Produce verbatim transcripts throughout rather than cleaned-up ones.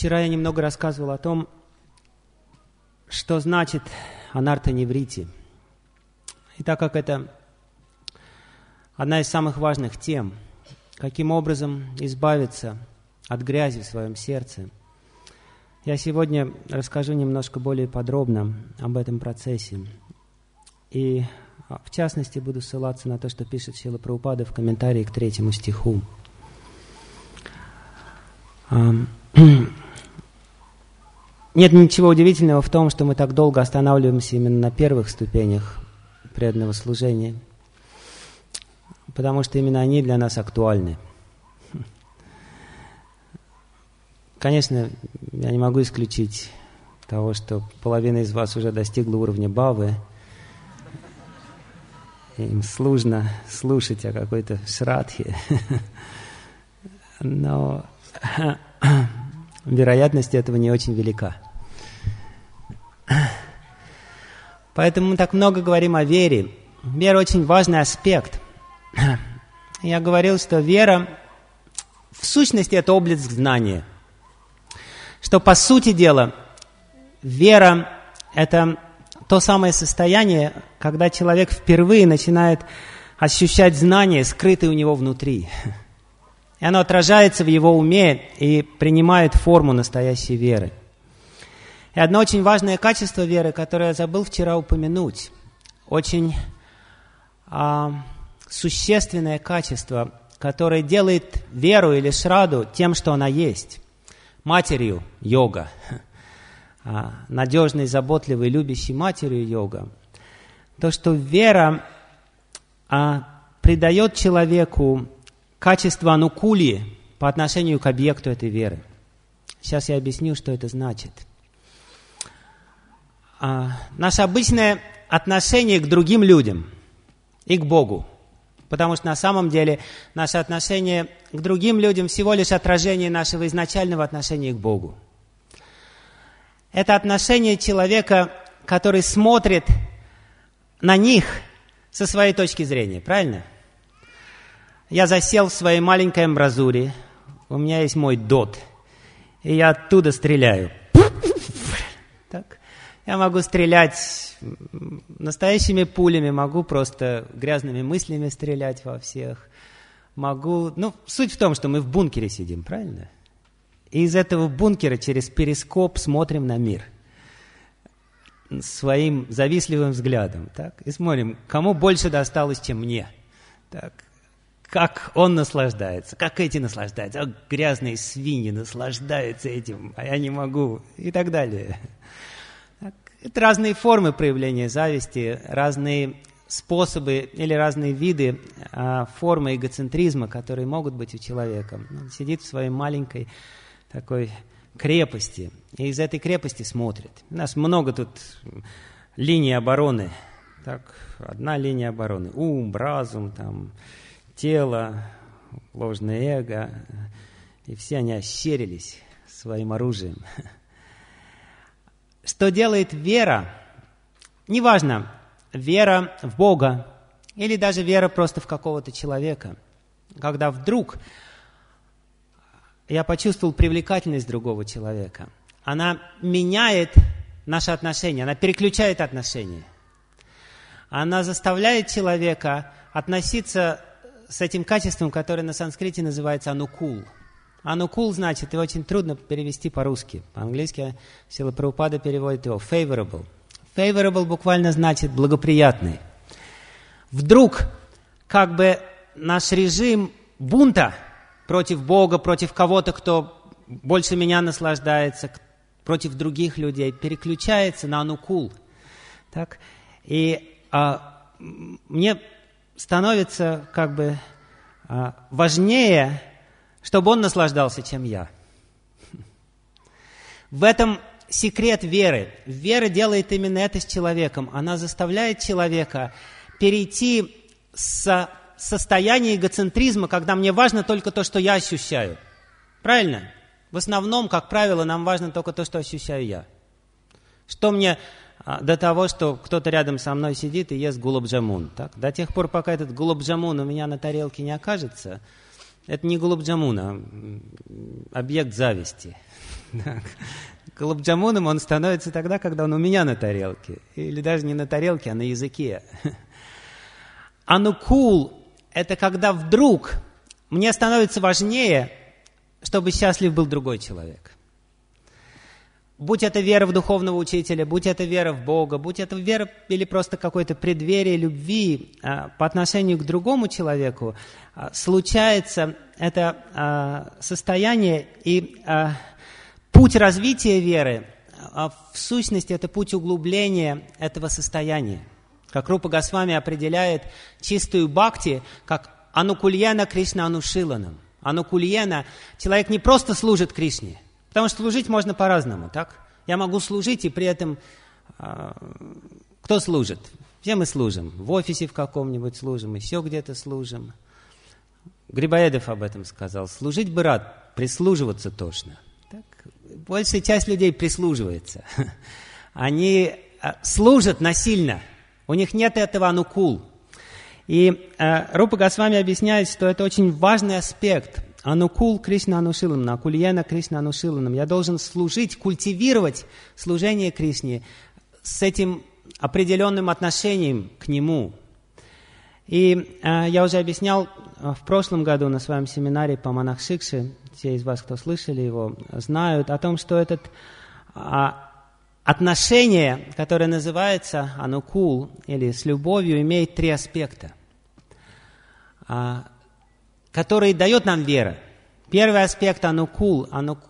Вчера я немного рассказывал о том, что значит анарта-неврити. И так как это одна из самых важных тем, каким образом избавиться от грязи в своем сердце, я сегодня расскажу немножко более подробно об этом процессе. И в частности буду ссылаться на то, что пишет Шрила Прабхупада в комментарии к третьему стиху. Нет ничего удивительного в том, что мы так долго останавливаемся именно на первых ступенях преданного служения, потому что именно они для нас актуальны. Конечно, я не могу исключить того, что половина из вас уже достигла уровня бхавы, им сложно слушать о какой-то шрадхе, но вероятность этого не очень велика. Поэтому мы так много говорим о вере. Вера очень важный аспект. Я говорил, что вера в сущности это область знания. Что по сути дела вера это то самое состояние, когда человек впервые начинает ощущать знание, скрытое у него внутри. И оно отражается в его уме и принимает форму настоящей веры. И одно очень важное качество веры, которое я забыл вчера упомянуть, очень а, существенное качество, которое делает веру или шраду тем, что она есть. Матерью йога. А, надежной, заботливой, любящей матерью йога. То, что вера а, придает человеку качество анукулии по отношению к объекту этой веры. Сейчас я объясню, что это значит. А, наше обычное отношение к другим людям и к Богу. Потому что на самом деле наше отношение к другим людям всего лишь отражение нашего изначального отношения к Богу. Это отношение человека, который смотрит на них со своей точки зрения. Правильно? Я засел в своей маленькой амбразуре. У меня есть мой дот. И я оттуда стреляю. Так. Я могу стрелять настоящими пулями, могу просто грязными мыслями стрелять во всех. Могу... Ну, суть в том, что мы в бункере сидим, правильно? И из этого бункера через перископ смотрим на мир своим завистливым взглядом. Так? И смотрим, кому больше досталось, чем мне. Так? Как он наслаждается, как эти наслаждаются. А грязные свиньи наслаждаются этим, а я не могу. И так далее. Так? Это разные формы проявления зависти, разные способы или разные виды а, формы эгоцентризма, которые могут быть у человека. Он сидит в своей маленькой такой крепости, и из этой крепости смотрит. У нас много тут линий обороны. Так, одна линия обороны. Ум, разум, там, тело, ложное эго. И все они ощерились своим оружием. Что делает вера? Неважно, вера в Бога или даже вера просто в какого-то человека. Когда вдруг я почувствовал привлекательность другого человека. Она меняет наши отношения, она переключает отношения. Она заставляет человека относиться с этим качеством, которое на санскрите называется анукул. Анукул значит, его очень трудно перевести по-русски. По-английски Шрила Прабхупада переводит его favorable. Favorable буквально значит благоприятный. Вдруг как бы наш режим бунта против Бога, против кого-то, кто больше меня наслаждается, против других людей, переключается на анукул. Так? И а, мне становится как бы а, важнее, чтобы он наслаждался, чем я. В этом секрет веры. Вера делает именно это с человеком. Она заставляет человека перейти с состояние эгоцентризма, когда мне важно только то, что я ощущаю. Правильно? В основном, как правило, нам важно только то, что ощущаю я. Что мне а, до того, что кто-то рядом со мной сидит и ест гулаб-джамун. Так? До тех пор, пока этот гулаб-джамун у меня на тарелке не окажется, это не гулаб-джамун, а объект зависти. Гулаб-джамуном он становится тогда, когда он у меня на тарелке. Или даже не на тарелке, а на языке. Анукул – это когда вдруг мне становится важнее, чтобы счастлив был другой человек. Будь это вера в духовного учителя, будь это вера в Бога, будь это вера или просто какое-то преддверие любви а, по отношению к другому человеку, а, случается это а, состояние и а, путь развития веры, а в сущности это путь углубления этого состояния. Как Рупа Госвами определяет чистую бхакти как анукульяна Кришна анушиланам. Анукульяна – человек не просто служит Кришне, потому что служить можно по-разному, так? Я могу служить, и при этом э, кто служит? Все мы служим. В офисе в каком-нибудь служим, еще где-то служим. Грибоедов об этом сказал. Служить бы рад, прислуживаться тошно. Так? Большая часть людей прислуживается. Они э, служат насильно. У них нет этого анукул. И э, Рупа Госвами объясняет, что это очень важный аспект. Анукул Кришна Анушиланам, Акульяна Кришна Анушиланам. Я должен служить, культивировать служение Кришне с этим определенным отношением к Нему. И э, я уже объяснял в прошлом году на своем семинаре по Манахшикше, те из вас, кто слышали его, знают о том, что это э, отношение, которое называется анукул, или с любовью, имеет три аспекта, э, который дает нам вера. Первый аспект анукул,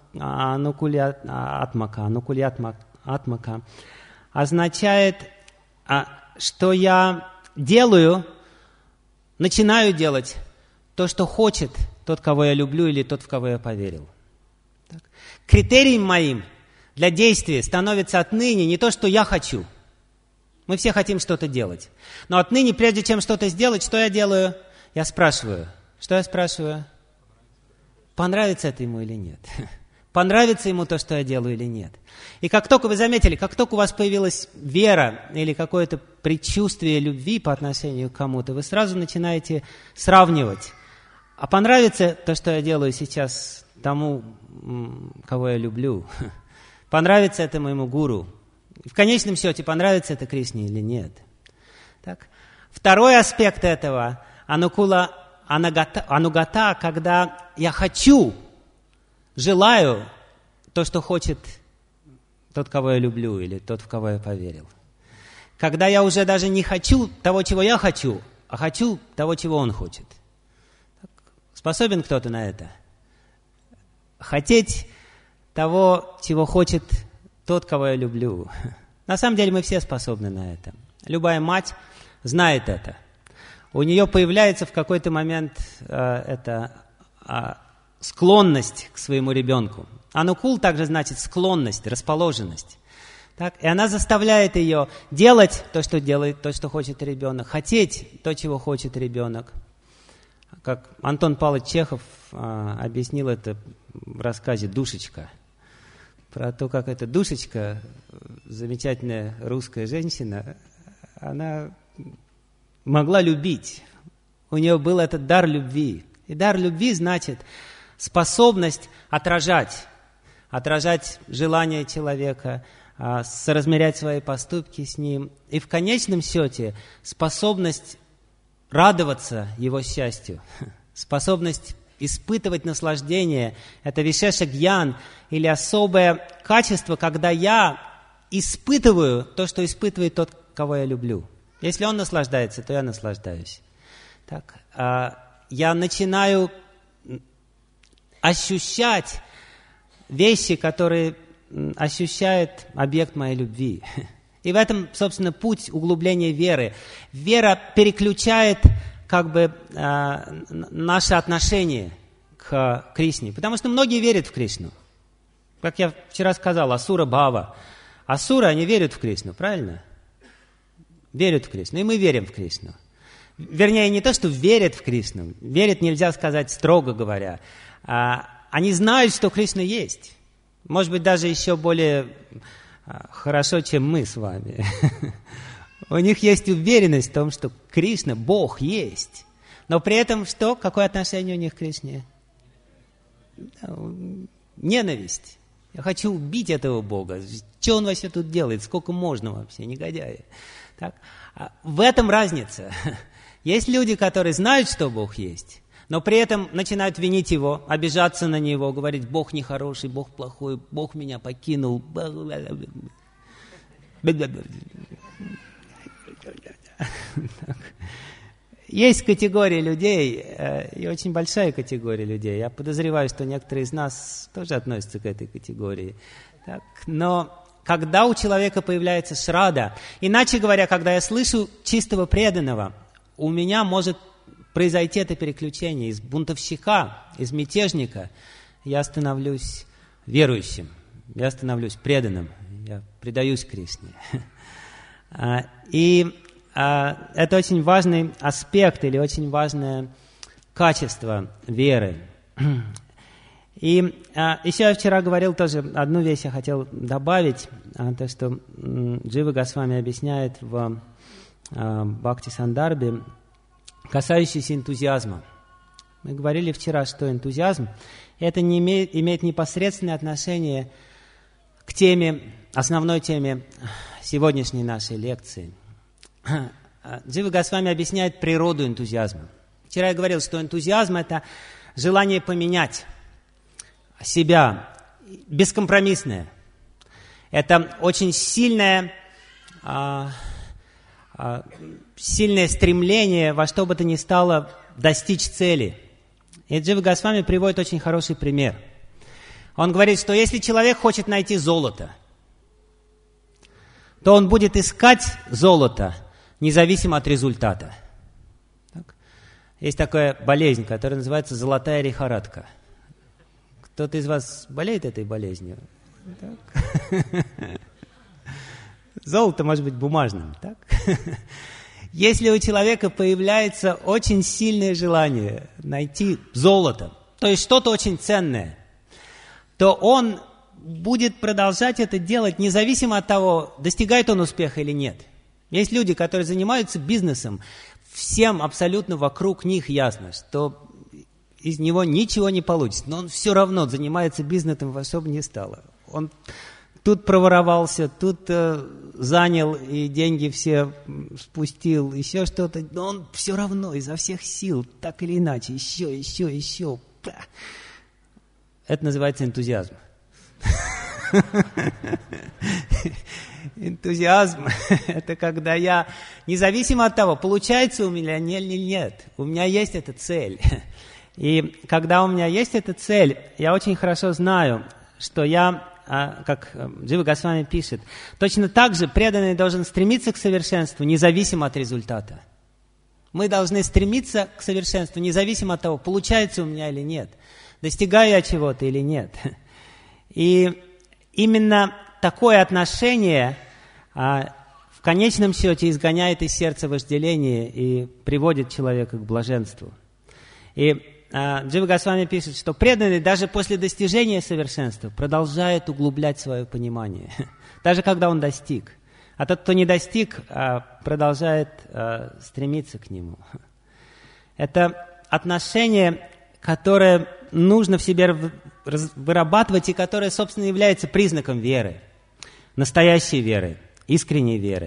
анукулятмака, анукулятмака, означает, что я делаю, начинаю делать то, что хочет тот, кого я люблю, или тот, в кого я поверил. Так. Критерием моим для действия становится отныне не то, что я хочу. Мы все хотим что-то делать. Но отныне, прежде чем что-то сделать, что я делаю? Я спрашиваю. Что я спрашиваю? Понравится это ему или нет? Понравится ему то, что я делаю, или нет? И как только вы заметили, как только у вас появилась вера или какое-то предчувствие любви по отношению к кому-то, вы сразу начинаете сравнивать. А понравится то, что я делаю сейчас тому, кого я люблю? Понравится это моему гуру? В конечном счете, понравится это Кришне или нет? Так. Второй аспект этого – анукула анагата, анугата, когда я хочу, желаю то, что хочет тот, кого я люблю, или тот, в кого я поверил. Когда я уже даже не хочу того, чего я хочу, а хочу того, чего он хочет. Способен кто-то на это? Хотеть того, чего хочет тот, кого я люблю. На самом деле мы все способны на это. Любая мать знает это. У нее появляется в какой-то момент э, эта э, склонность к своему ребенку. Анукул также значит склонность, расположенность. Так? И она заставляет ее делать то, что делает, то, что хочет ребенок, хотеть то, чего хочет ребенок. Как Антон Павлович Чехов э, объяснил это в рассказе «Душечка». Про то, как эта Душечка, замечательная русская женщина, она могла любить. У нее был этот дар любви. И дар любви значит способность отражать, отражать желания человека, соразмерять свои поступки с ним. И в конечном счете способность радоваться его счастью, способность испытывать наслаждение. Это вишеша гьян, или особое качество, когда я испытываю то, что испытывает тот, кого я люблю. Если он наслаждается, то я наслаждаюсь. Так, а, я начинаю ощущать вещи, которые ощущает объект моей любви. И в этом, собственно, путь углубления веры. Вера переключает как бы а, наше отношение к Кришне. Потому что многие верят в Кришну. Как я вчера сказал, асура бхава. Асуры, они верят в Кришну, правильно? Верят в Кришну, и мы верим в Кришну. Вернее, не то, что верят в Кришну. Верят нельзя сказать строго говоря. А, они знают, что Кришна есть. Может быть, даже еще более а, хорошо, чем мы с вами. У них есть уверенность в том, что Кришна, Бог, есть. Но при этом что? Какое отношение у них к Кришне? Ненависть. Я хочу убить этого Бога. Что он вообще тут делает? Сколько можно вообще, негодяи? Так? В этом разница. Есть люди, которые знают, что Бог есть, но при этом начинают винить Его, обижаться на Него, говорить: Бог нехороший, Бог плохой, Бог меня покинул. Есть категория людей, и очень большая категория людей. Я подозреваю, что некоторые из нас тоже относятся к этой категории. Так, но когда у человека появляется шрада, иначе говоря, когда я слышу чистого преданного, у меня может произойти это переключение из бунтовщика, из мятежника. Я становлюсь верующим, я становлюсь преданным, я предаюсь Кришне. И это очень важный аспект или очень важное качество веры. И а, еще я вчера говорил тоже, одну вещь я хотел добавить, а, то, что м, Джива Госвами объясняет в а, Бхакти Сандарбе, касающийся энтузиазма. Мы говорили вчера, что энтузиазм это не имеет, имеет непосредственное отношение к теме, основной теме сегодняшней нашей лекции. Джива Госвами объясняет природу энтузиазма. Вчера я говорил, что энтузиазм это желание поменять себя, бескомпромиссное. Это очень сильное, а, а, сильное стремление во что бы то ни стало достичь цели. И Джива Госвами приводит очень хороший пример. Он говорит, что если человек хочет найти золото, то он будет искать золото, независимо от результата. Так? Есть такая болезнь, которая называется золотая лихорадка. Кто-то из вас болеет этой болезнью? Так? Золото может быть бумажным. Так? Если у человека появляется очень сильное желание найти золото, то есть что-то очень ценное, то он будет продолжать это делать, независимо от того, достигает он успеха или нет. Есть люди, которые занимаются бизнесом, всем абсолютно вокруг них ясно, что из него ничего не получится, но он все равно занимается бизнесом во что бы ни стало. Он тут проворовался, тут э, занял и деньги все спустил, еще что-то, но он все равно изо всех сил, так или иначе, еще, еще, еще. Это называется энтузиазм. Энтузиазм – это когда я, независимо от того, получается у меня или нет, у меня есть эта цель. И когда у меня есть эта цель, я очень хорошо знаю, что я, как Джива Госвами пишет, точно так же преданный должен стремиться к совершенству, независимо от результата. Мы должны стремиться к совершенству, независимо от того, получается у меня или нет, достигаю я чего-то или нет. И именно такое отношение а, в конечном счете изгоняет из сердца вожделение и приводит человека к блаженству. И а, Джива Госвами пишет, что преданный даже после достижения совершенства продолжает углублять свое понимание, даже когда он достиг. А тот, кто не достиг, а, продолжает а, стремиться к нему. Это отношение, которое нужно в себе вырабатывать и которое, собственно, является признаком веры, настоящей веры, искренней веры.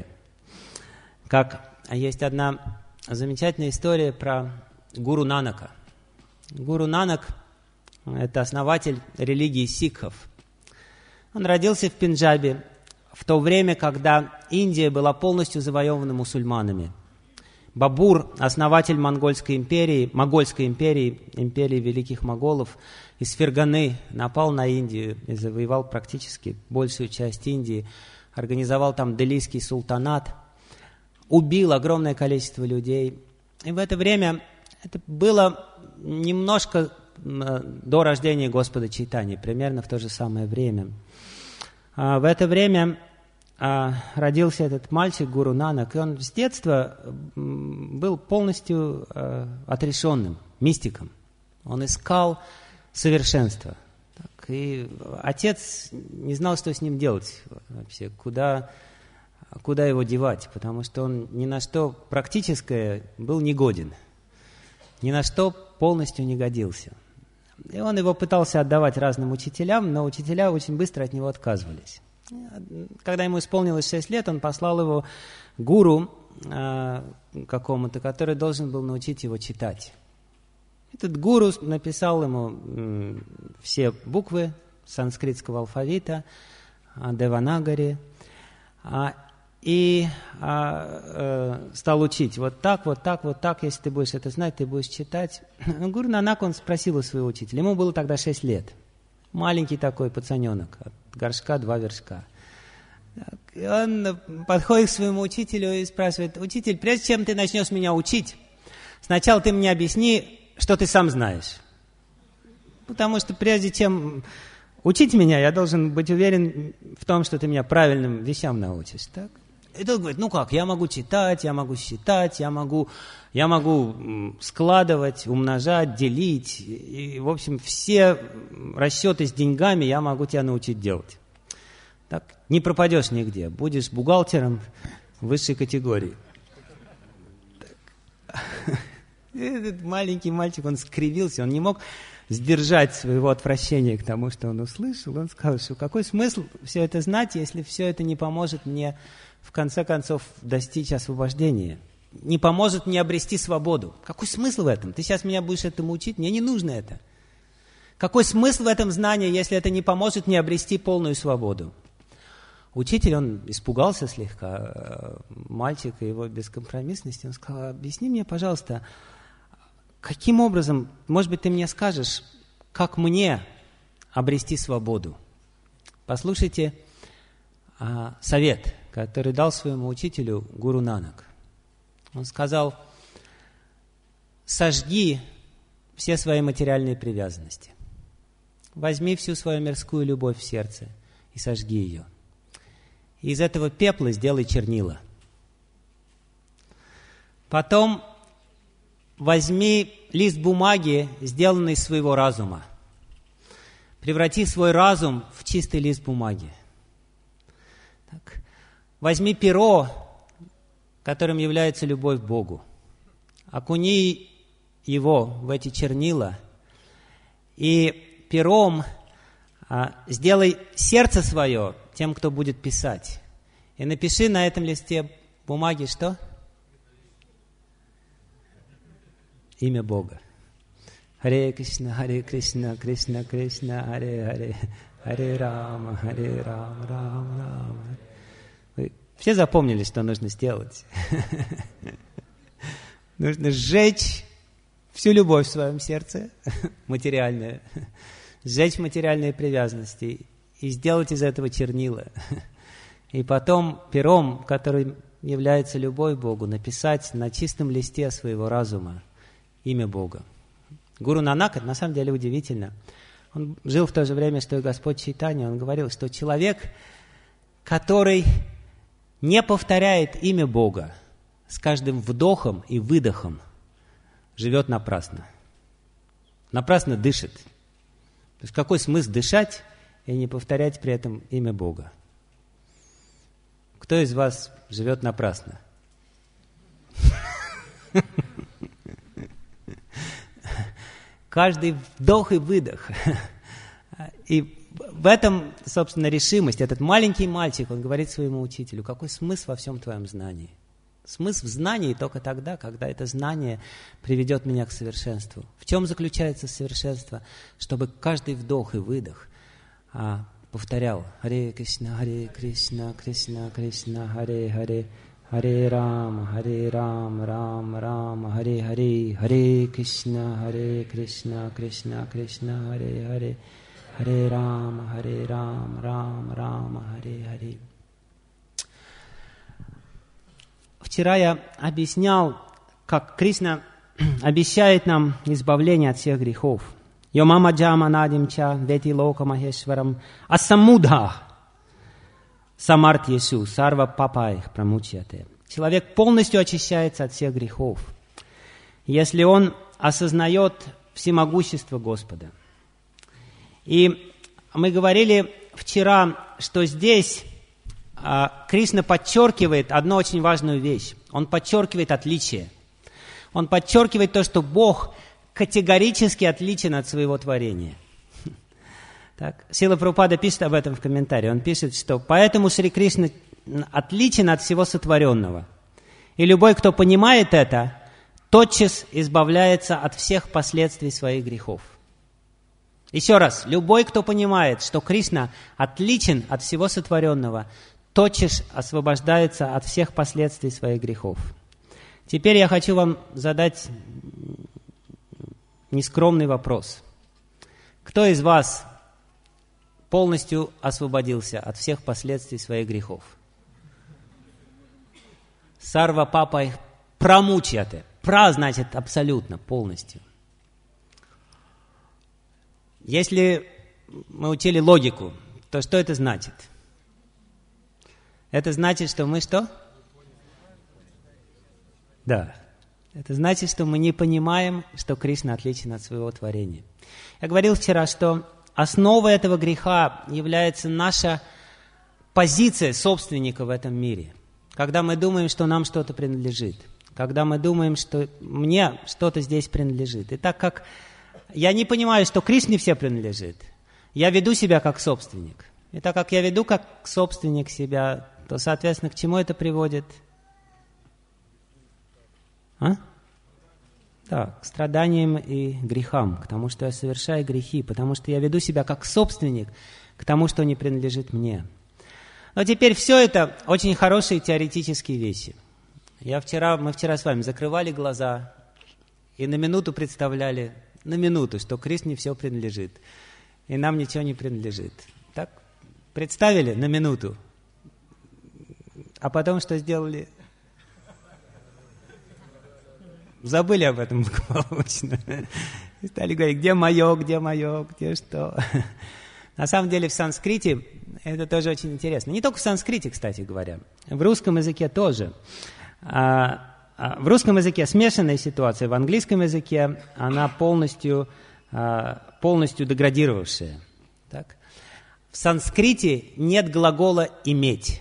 Как есть одна замечательная история про Гуру Нанака. Гуру Нанак – это основатель религии сикхов. Он родился в Пенджабе в то время, когда Индия была полностью завоевана мусульманами. Бабур, основатель Монгольской империи, Могольской империи, империи великих моголов, из Ферганы напал на Индию и завоевал практически большую часть Индии, организовал там Делийский султанат, убил огромное количество людей. И в это время, это было немножко до рождения Господа Чайтаньи, примерно в то же самое время. В это время родился этот мальчик Гуру Нанак, и он с детства был полностью отрешенным, мистиком. Он искал совершенства. Так, и отец не знал, что с ним делать вообще, куда, куда его девать, потому что он ни на что практическое был негоден, ни на что полностью не годился. И он его пытался отдавать разным учителям, но учителя очень быстро от него отказывались. Когда ему исполнилось шесть лет, он послал его гуру э, какому-то, который должен был научить его читать. Этот гуру написал ему э, все буквы санскритского алфавита, э, Деванагари, э, и э, э, стал учить вот так, вот так, вот так. Если ты будешь это знать, ты будешь читать. Гуру Нанак, он спросил у своего учителя. Ему было тогда шесть лет. Маленький такой пацаненок, от горшка два вершка. Он подходит к своему учителю и спрашивает: учитель, прежде чем ты начнешь меня учить, сначала ты мне объясни, что ты сам знаешь. Потому что прежде чем учить меня, я должен быть уверен в том, что ты меня правильным вещам научишь. Так? И тот говорит: ну как, я могу читать, я могу считать, я могу, я могу складывать, умножать, делить. И, в общем, все расчеты с деньгами я могу тебя научить делать. Так, не пропадешь нигде, будешь бухгалтером высшей категории. Этот маленький мальчик, он скривился, он не мог сдержать своего отвращения к тому, что он услышал. Он сказал, что какой смысл все это знать, если все это не поможет мне, в конце концов, достичь освобождения, не поможет мне обрести свободу. Какой смысл в этом? Ты сейчас меня будешь этому учить? Мне не нужно это. Какой смысл в этом знании, если это не поможет мне обрести полную свободу? Учитель, он испугался слегка, мальчик и его бескомпромиссности. Он сказал: объясни мне, пожалуйста, каким образом, может быть, ты мне скажешь, как мне обрести свободу? Послушайте а, совет, который дал своему учителю Гуру Нанак. Он сказал: сожги все свои материальные привязанности. Возьми всю свою мирскую любовь в сердце и сожги ее. И из этого пепла сделай чернила. Потом возьми лист бумаги, сделанный из своего разума. Преврати свой разум в чистый лист бумаги. Так. Возьми перо, которым является любовь к Богу. Окуни его в эти чернила и пером а, сделай сердце свое тем, кто будет писать. И напиши на этом листе бумаги что? Имя Бога. Харе Кришна, Харе Кришна, Кришна Кришна, Харе Харе, Харе Рама, Харе Рама, Рама Рама. Вы все запомнили, что нужно сделать? Нужно сжечь всю любовь в своем сердце, материальную, сжечь материальные привязанности и сделать из этого чернила. И потом пером, который является любовь к Богу, написать на чистом листе своего разума имя Бога. Гуру Нанак, это на самом деле удивительно. Он жил в то же время, что и Господь Чайтанья. Он говорил, что человек, который не повторяет имя Бога с каждым вдохом и выдохом, живет напрасно. Напрасно дышит. То есть какой смысл дышать и не повторять при этом имя Бога? Кто из вас живет напрасно? Каждый вдох и выдох. И в этом, собственно, решимость. Этот маленький мальчик, он говорит своему учителю: какой смысл во всем твоем знании? Смысл в знании только тогда, когда это знание приведет меня к совершенству. В чем заключается совершенство? Чтобы каждый вдох и выдох а, повторял: Харе Кришна, Харе Кришна, Кришна Кришна, Харе Харе, Харе Рама, Харе Рама, Рама Рама, Харе Харе, Харе Кришна, Харе Кришна, Кришна Кришна, Харе Харе, Харе Рама, Харе Рама, Рама Рама, Харе Харе. Вчера я объяснял, как Кришна обещает нам избавление от всех грехов. Йомама джама надимча вети лока махешварам асамudha самарт Есу сарва папаих прамучьяте. Человек полностью очищается от всех грехов, если он осознает всемогущество Господа. И мы говорили вчера, что здесь Кришна подчеркивает одну очень важную вещь. Он подчеркивает отличие. Он подчеркивает то, что Бог категорически отличен от своего творения. Так, Шрила Прабхупада пишет об этом в комментарии. Он пишет, что поэтому Шри Кришна отличен от всего сотворенного. И любой, кто понимает это, тотчас избавляется от всех последствий своих грехов. Еще раз, любой, кто понимает, что Кришна отличен от всего сотворенного, тотчас освобождается от всех последствий своих грехов. Теперь я хочу вам задать нескромный вопрос. Кто из вас полностью освободился от всех последствий своих грехов? Сарва папай прамучьяте. Пра значит абсолютно, полностью. Если мы учили логику, то что это значит? Это значит, что мы что? Да. Это значит, что мы не понимаем, что Кришна отличен от своего творения. Я говорил вчера, что основой этого греха является наша позиция собственника в этом мире. Когда мы думаем, что нам что-то принадлежит. Когда мы думаем, что мне что-то здесь принадлежит. И так как я не понимаю, что Кришне все принадлежит, я веду себя как собственник. И так как я веду как собственник себя, то, соответственно, к чему это приводит? А? Да, к страданиям и грехам, к тому, что я совершаю грехи, потому что я веду себя как собственник к тому, что не принадлежит мне. Но теперь все это очень хорошие теоретические вещи. Я вчера, мы вчера с вами закрывали глаза и на минуту представляли, на минуту, что Кришне все принадлежит, и нам ничего не принадлежит. Так? Представили на минуту, а потом что сделали? Забыли об этом благополучно. И стали говорить, где мое, где мое, где что. На самом деле в санскрите это тоже очень интересно. Не только в санскрите, кстати говоря. В русском языке тоже. В русском языке смешанная ситуация. В английском языке она полностью, полностью деградировавшая. Так? В санскрите нет глагола «иметь».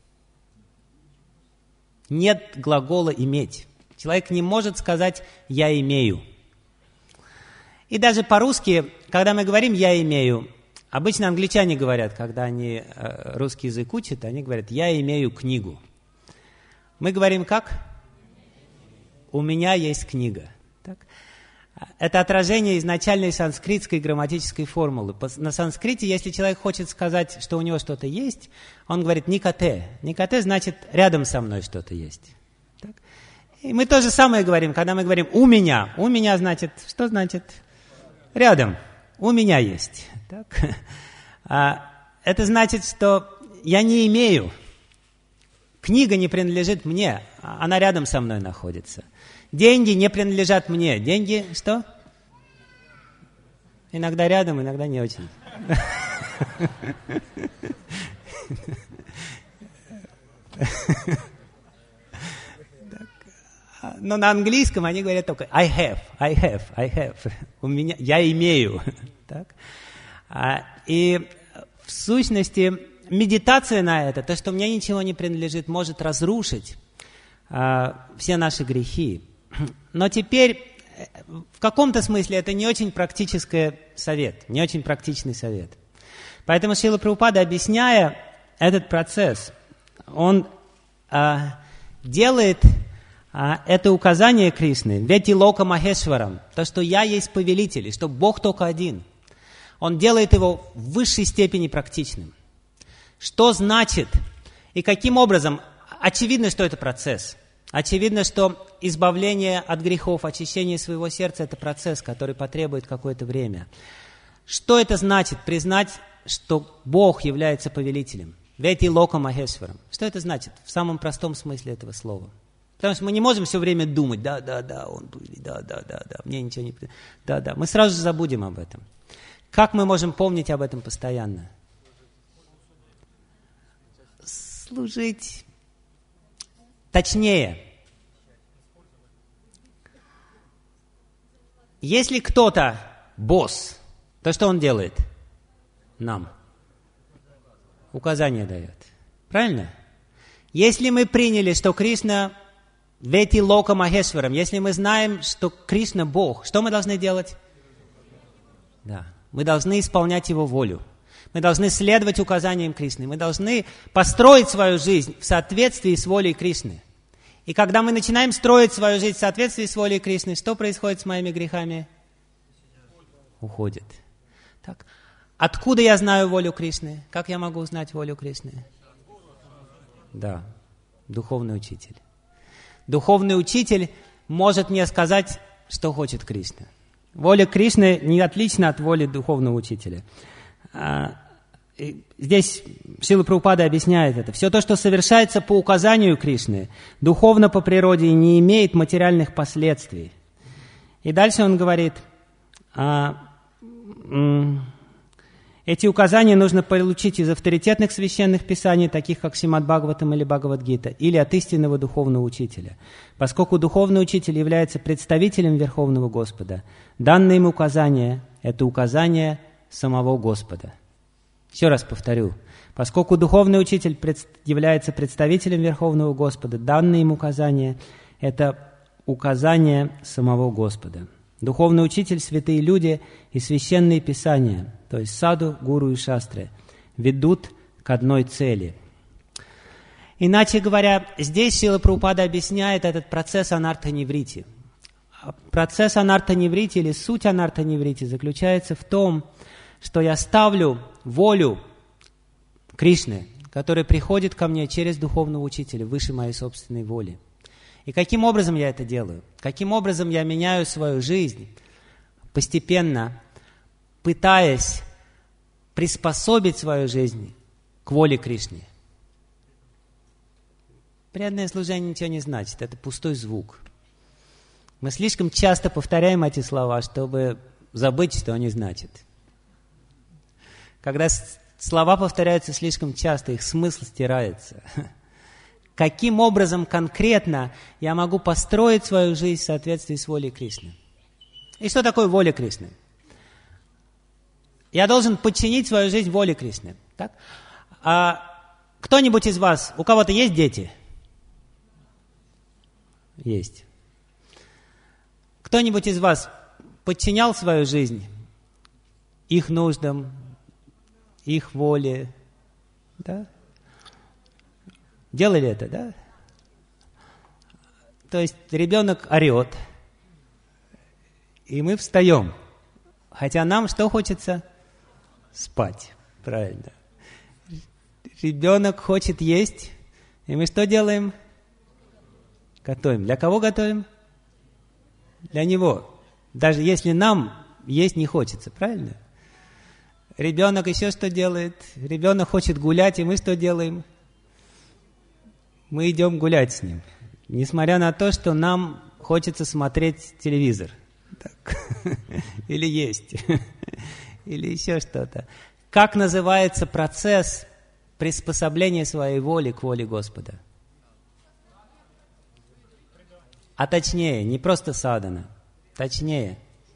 Нет глагола «иметь». Человек не может сказать «я имею». И даже по-русски, когда мы говорим «я имею», обычно англичане говорят, когда они русский язык учат, они говорят «я имею книгу». Мы говорим как? «У меня есть книга». Так? Это отражение изначальной санскритской грамматической формулы. На санскрите, если человек хочет сказать, что у него что-то есть, он говорит «никате». «Никате» значит «рядом со мной что-то есть». Так? И мы то же самое говорим, когда мы говорим «у меня». «У меня» значит, что значит? Рядом. У меня есть. Так? А, это значит, что я не имею. Книга не принадлежит мне, она рядом со мной находится. Деньги не принадлежат мне. Деньги что? Иногда рядом, иногда не очень. Но на английском они говорят только I have, I have, I have. У меня, я имею. Так? И в сущности медитация на это, то, что мне ничего не принадлежит, может разрушить все наши грехи. Но теперь в каком-то смысле это не очень практический совет, не очень практичный совет. Поэтому Шрила Прабхупада, объясняя этот процесс, он а, делает а, это указание Кришны, «Вети лока махешварам», то, что «я есть повелитель», и что Бог только один. Он делает его в высшей степени практичным. Что значит и каким образом? Очевидно, что это процесс. Очевидно, что избавление от грехов, очищение своего сердца – это процесс, который потребует какое-то время. Что это значит? Признать, что Бог является повелителем. Вети лока махешварам. Что это значит в самом простом смысле этого слова? Потому что мы не можем все время думать, да, да, да, он повелитель, да, да, да, да, мне ничего не... Да, да, мы сразу же забудем об этом. Как мы можем помнить об этом постоянно? Служить. Точнее, если кто-то босс, то что он делает? Нам. Указания дает. Правильно? Если мы приняли, что Кришна Вети лока махешварам. Если мы знаем, что Кришна Бог, что мы должны делать? Да. Мы должны исполнять Его волю. Мы должны следовать указаниям Кришны. Мы должны построить свою жизнь в соответствии с волей Кришны. И когда мы начинаем строить свою жизнь в соответствии с волей Кришны, что происходит с моими грехами? Уходит. Так. Откуда я знаю волю Кришны? Как я могу узнать волю Кришны? Да, духовный учитель. Духовный учитель может мне сказать, что хочет Кришна. Воля Кришны не отлична от воли духовного учителя. Здесь Шрила Прабхупада объясняет это. Все то, что совершается по указанию Кришны, духовно по природе и не имеет материальных последствий. И дальше он говорит, эти указания нужно получить из авторитетных священных писаний, таких как Шримад Бхагаватам или Бхагавад-гита, или от истинного духовного учителя. Поскольку духовный учитель является представителем Верховного Господа, данные им указания – это указания самого Господа. Еще раз повторю. Поскольку духовный учитель пред... является представителем Верховного Господа, данные им указания – это указания самого Господа. Духовный учитель, святые люди и священные писания, то есть саду, гуру и шастры, ведут к одной цели. Иначе говоря, здесь Шрила Прабхупада объясняет этот процесс анарта-ниврити. Процесс анарта-ниврити или суть анарта-ниврити заключается в том, что я ставлю волю Кришны, которая приходит ко мне через духовного учителя, выше моей собственной воли. И каким образом я это делаю? Каким образом я меняю свою жизнь, постепенно пытаясь приспособить свою жизнь к воле Кришны? Преданное служение ничего не значит, это пустой звук. Мы слишком часто повторяем эти слова, чтобы забыть, что они значат. Когда слова повторяются слишком часто, их смысл стирается. Каким образом конкретно я могу построить свою жизнь в соответствии с волей Кришны? И что такое воля Кришны? Я должен подчинить свою жизнь воле Кришны. Так? А кто-нибудь из вас, у кого-то есть дети? Есть. Кто-нибудь из вас подчинял свою жизнь их нуждам, их воле? Да? Делали это, да? То есть ребенок орет, и мы встаем. Хотя нам что хочется? Спать, правильно. Ребенок хочет есть, и мы что делаем? Готовим. Для кого готовим? Для него. Даже если нам есть не хочется, правильно? Ребенок еще что делает? Ребенок хочет гулять, и мы что делаем? Мы идем гулять с ним. Несмотря на то, что нам хочется смотреть телевизор. Так. Или есть. Или еще что-то. Как называется процесс приспособления своей воли к воле Господа? А точнее, не просто садхана. Точнее.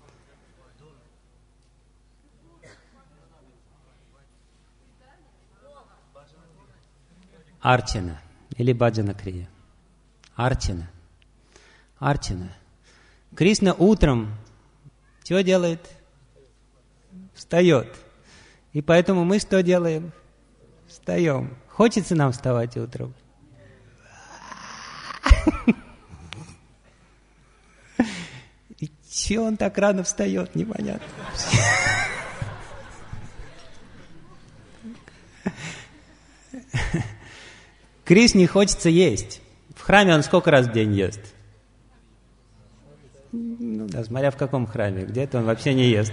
Арчана. Или баджана крия. Арчана. Арчана. Кришна утром что делает? Встает. И поэтому мы что делаем? Встаем. Хочется нам вставать утром? И че он так рано встает? Непонятно. Кришне хочется есть. В храме он сколько раз в день ест? Ну да, смотря в каком храме. Где-то он вообще не ест.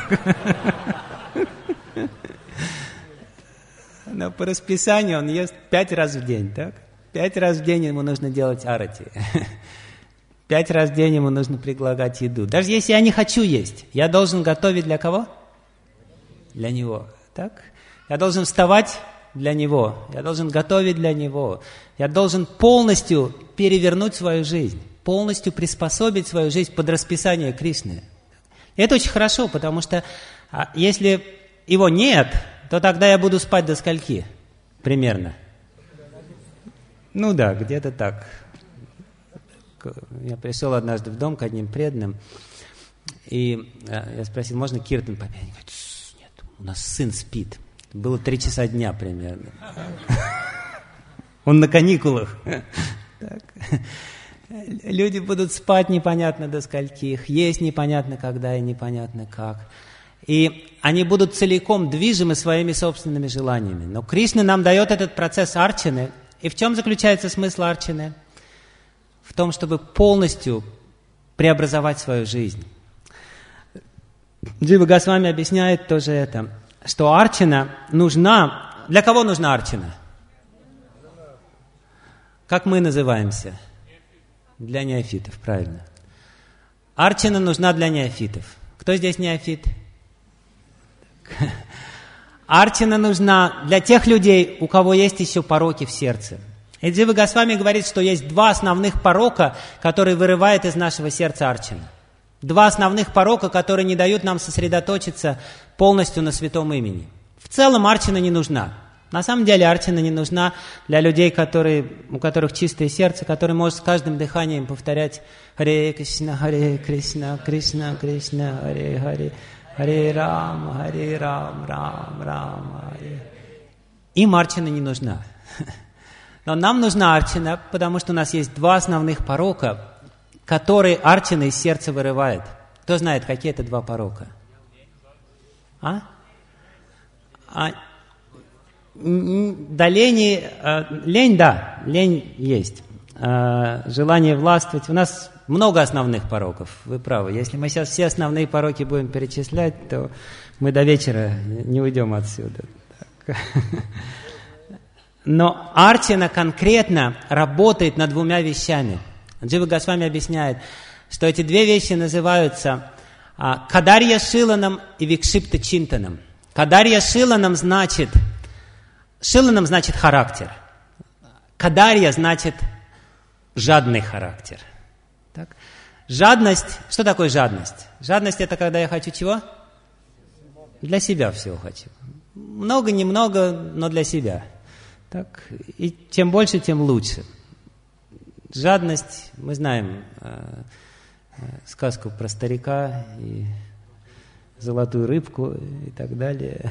Но по расписанию он ест пять раз в день, так? Пять раз в день ему нужно делать арати. Пять раз в день ему нужно предлагать еду. Даже если я не хочу есть, я должен готовить для кого? Для него, так? Я должен вставать для него. Я должен готовить для него. Я должен полностью перевернуть свою жизнь, полностью приспособить свою жизнь под расписание Кришны. И это очень хорошо, потому что если его нет, то тогда я буду спать до скольки? Примерно. Ну да, где-то так. Я пришел однажды в дом к одним преданным, и я спросил, можно киртан попеть? Они говорят, нет, у нас сын спит. Было три часа дня примерно. Он на каникулах. Люди будут спать непонятно до скольких, есть непонятно когда и непонятно как. И они будут целиком движимы своими собственными желаниями. Но Кришна нам дает этот процесс арчаны. И в чем заключается смысл арчаны? В том, чтобы полностью преобразовать свою жизнь. Джива Госвами объясняет тоже это, что арчана нужна... Для кого нужна арчана? Как мы называемся? Для неофитов, правильно. Арчана нужна для неофитов. Кто здесь неофит? Арчана нужна для тех людей, у кого есть еще пороки в сердце. И Джива Госвами говорит, что есть два основных порока, которые вырывают из нашего сердца арчана. Два основных порока, которые не дают нам сосредоточиться полностью на святом имени. В целом арчана не нужна. На самом деле арчана не нужна для людей, которые, у которых чистое сердце, которые могут с каждым дыханием повторять Харе Кришна, Харе Кришна, Кришна, Кришна, Харе Харе, Харе Рам, Харе Рам, Рам, Рам, Харе. Им арчана не нужна. Но нам нужна арчана, потому что у нас есть два основных порока, которые арчана из сердца вырывает. Кто знает, какие это два порока? А? А? Да, лень, лень, да, лень есть. Желание властвовать. У нас много основных пороков, вы правы. Если мы сейчас все основные пороки будем перечислять, то мы до вечера не уйдем отсюда. Так. Но арчана конкретно работает над двумя вещами. Джива Госвами объясняет, что эти две вещи называются кадарья шиланам и викшипта чинтанам. Кадарья шиланам значит... Шиланам значит характер. Кадарья значит жадный характер. Так? Жадность. Что такое жадность? Жадность это когда я хочу чего? Для себя всего хочу. Много, немного, но для себя. Так? И чем больше, тем лучше. Жадность, мы знаем э, э, сказку про старика и золотую рыбку и так далее.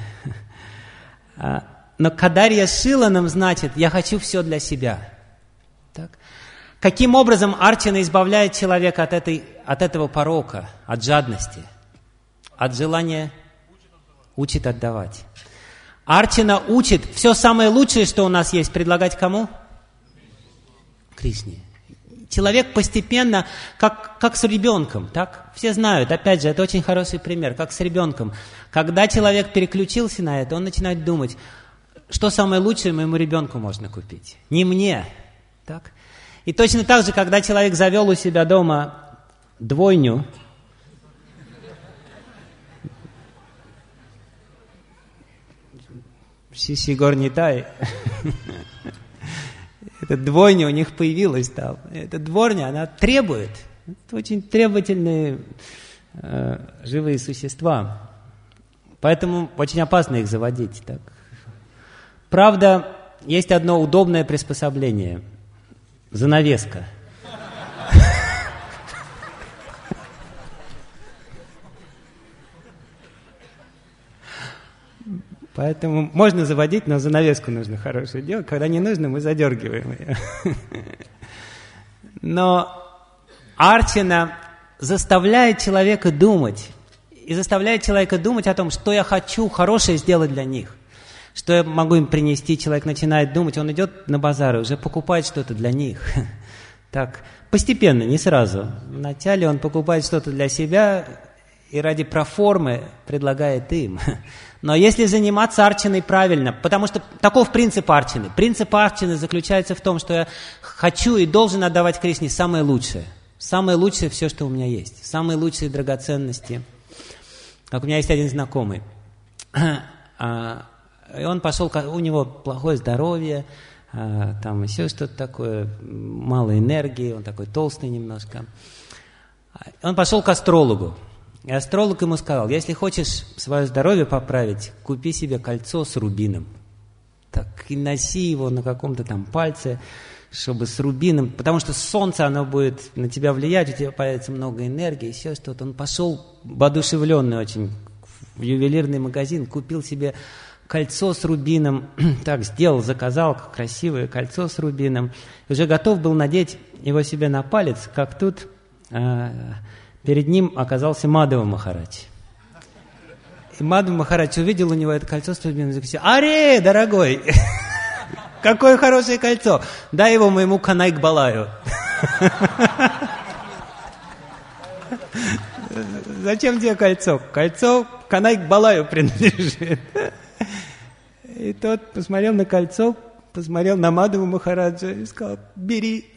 Но кадарья шиланам значит, я хочу все для себя. Так? Каким образом арчана избавляет человека от, этой, от этого порока, от жадности, от желания, учит отдавать. Арчана учит все самое лучшее, что у нас есть, предлагать кому? Кришне. Человек постепенно, как, как с ребенком, так? Все знают, опять же, это очень хороший пример, как с ребенком. Когда человек переключился на это, он начинает думать, что самое лучшее моему ребенку можно купить? Не мне. Так? И точно так же, когда человек завел у себя дома двойню, Сиси Горнитай, эта двойня у них появилась там. Эта дворня, она требует. Это очень требовательные э, живые существа. Поэтому очень опасно их заводить. Так? Правда, есть одно удобное приспособление. Занавеска. Поэтому можно заводить, но занавеску нужно хорошую делать. Когда не нужно, мы задергиваем ее. Но арчана заставляет человека думать. И заставляет человека думать о том, что я хочу хорошее сделать для них. Что я могу им принести. Человек начинает думать, он идет на базар и уже покупает что-то для них. Так, постепенно, не сразу. Вначале он покупает что-то для себя и ради проформы предлагает им. Но если заниматься арчаной правильно, потому что таков принцип арчаны. Принцип арчаны заключается в том, что я хочу и должен отдавать Кришне самое лучшее. Самое лучшее все, что у меня есть. Самые лучшие драгоценности. Как у меня есть один знакомый. И он пошел, у него плохое здоровье, там еще что-то такое, мало энергии, он такой толстый немножко. Он пошел к астрологу. И астролог ему сказал, если хочешь свое здоровье поправить, купи себе кольцо с рубином. Так, и носи его на каком-то там пальце, чтобы с рубином, потому что солнце, оно будет на тебя влиять, у тебя появится много энергии, еще что-то. Он пошел воодушевленный очень в ювелирный магазин, купил себе кольцо с рубином, так сделал, заказал красивое кольцо с рубином, уже готов был надеть его себе на палец, как тут э, перед ним оказался Мадхава Махарадж. И Мадхава Махарадж увидел у него это кольцо с рубином и закричал: «Аре, дорогой, какое хорошее кольцо! Дай его моему Канайк Балаю». «Зачем тебе кольцо? Кольцо Канайк Балаю принадлежит». И тот посмотрел на кольцо, посмотрел на Мадхаву Махараджа и сказал: «Бери».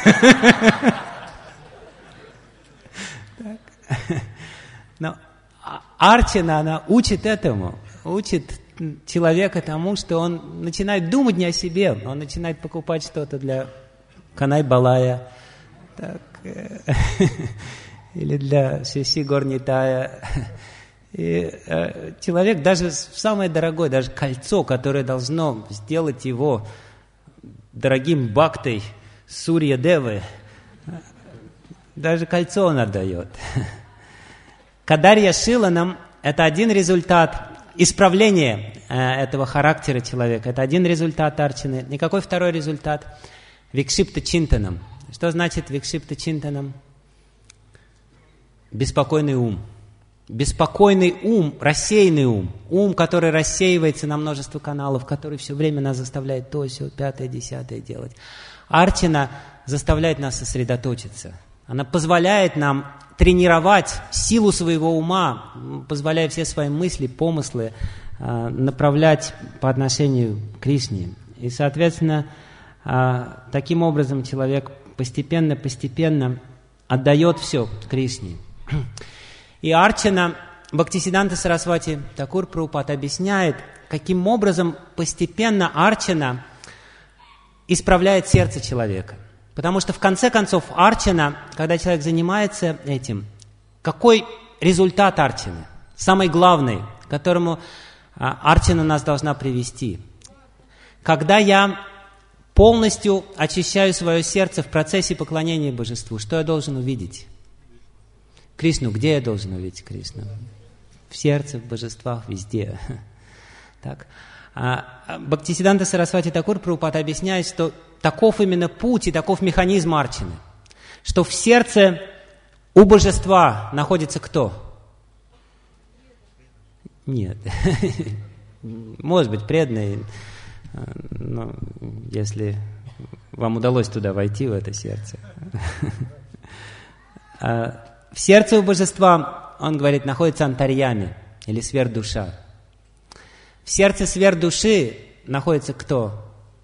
Но арчана, она учит этому, учит человека тому, что он начинает думать не о себе, он начинает покупать что-то для Канай Балая, так, или для Шиши Горнитая. И э, человек даже самое дорогое, даже кольцо, которое должно сделать его дорогим бхактой Сурья Девы, даже кольцо он отдает. Кадарья Шиланам – это один результат исправления э, этого характера человека. Это один результат арчаны. И какой второй результат? Викшипта Чинтанам. Что значит Викшипта Чинтанам? Беспокойный ум. Беспокойный ум, рассеянный ум, ум, который рассеивается на множество каналов, который все время нас заставляет то, сё, пятое, десятое делать. Арчана заставляет нас сосредоточиться. Она позволяет нам тренировать силу своего ума, позволяя все свои мысли, помыслы э, направлять по отношению к Кришне. И, соответственно, э, таким образом человек постепенно-постепенно отдает все Кришне. И арчана Бхактисиданта Сарасвати Такур Прабхупад объясняет, каким образом постепенно арчана исправляет сердце человека. Потому что в конце концов арчана, когда человек занимается этим, какой результат арчаны? Самый главный, к которому арчана нас должна привести. Когда я полностью очищаю свое сердце в процессе поклонения божеству, что я должен увидеть? Кришну. Где я должен увидеть Кришну? В сердце, в божествах, везде. Так. А Бхактисиданта Сарасвати Такур Прабхупад объясняет, что таков именно путь и таков механизм арчаны. Что в сердце у божества находится кто? Нет. Может быть, преданный, но если вам удалось туда войти, в это сердце. В сердце у божества, он говорит, находится антарьями, или сверхдуша. В сердце сверхдуши находится кто?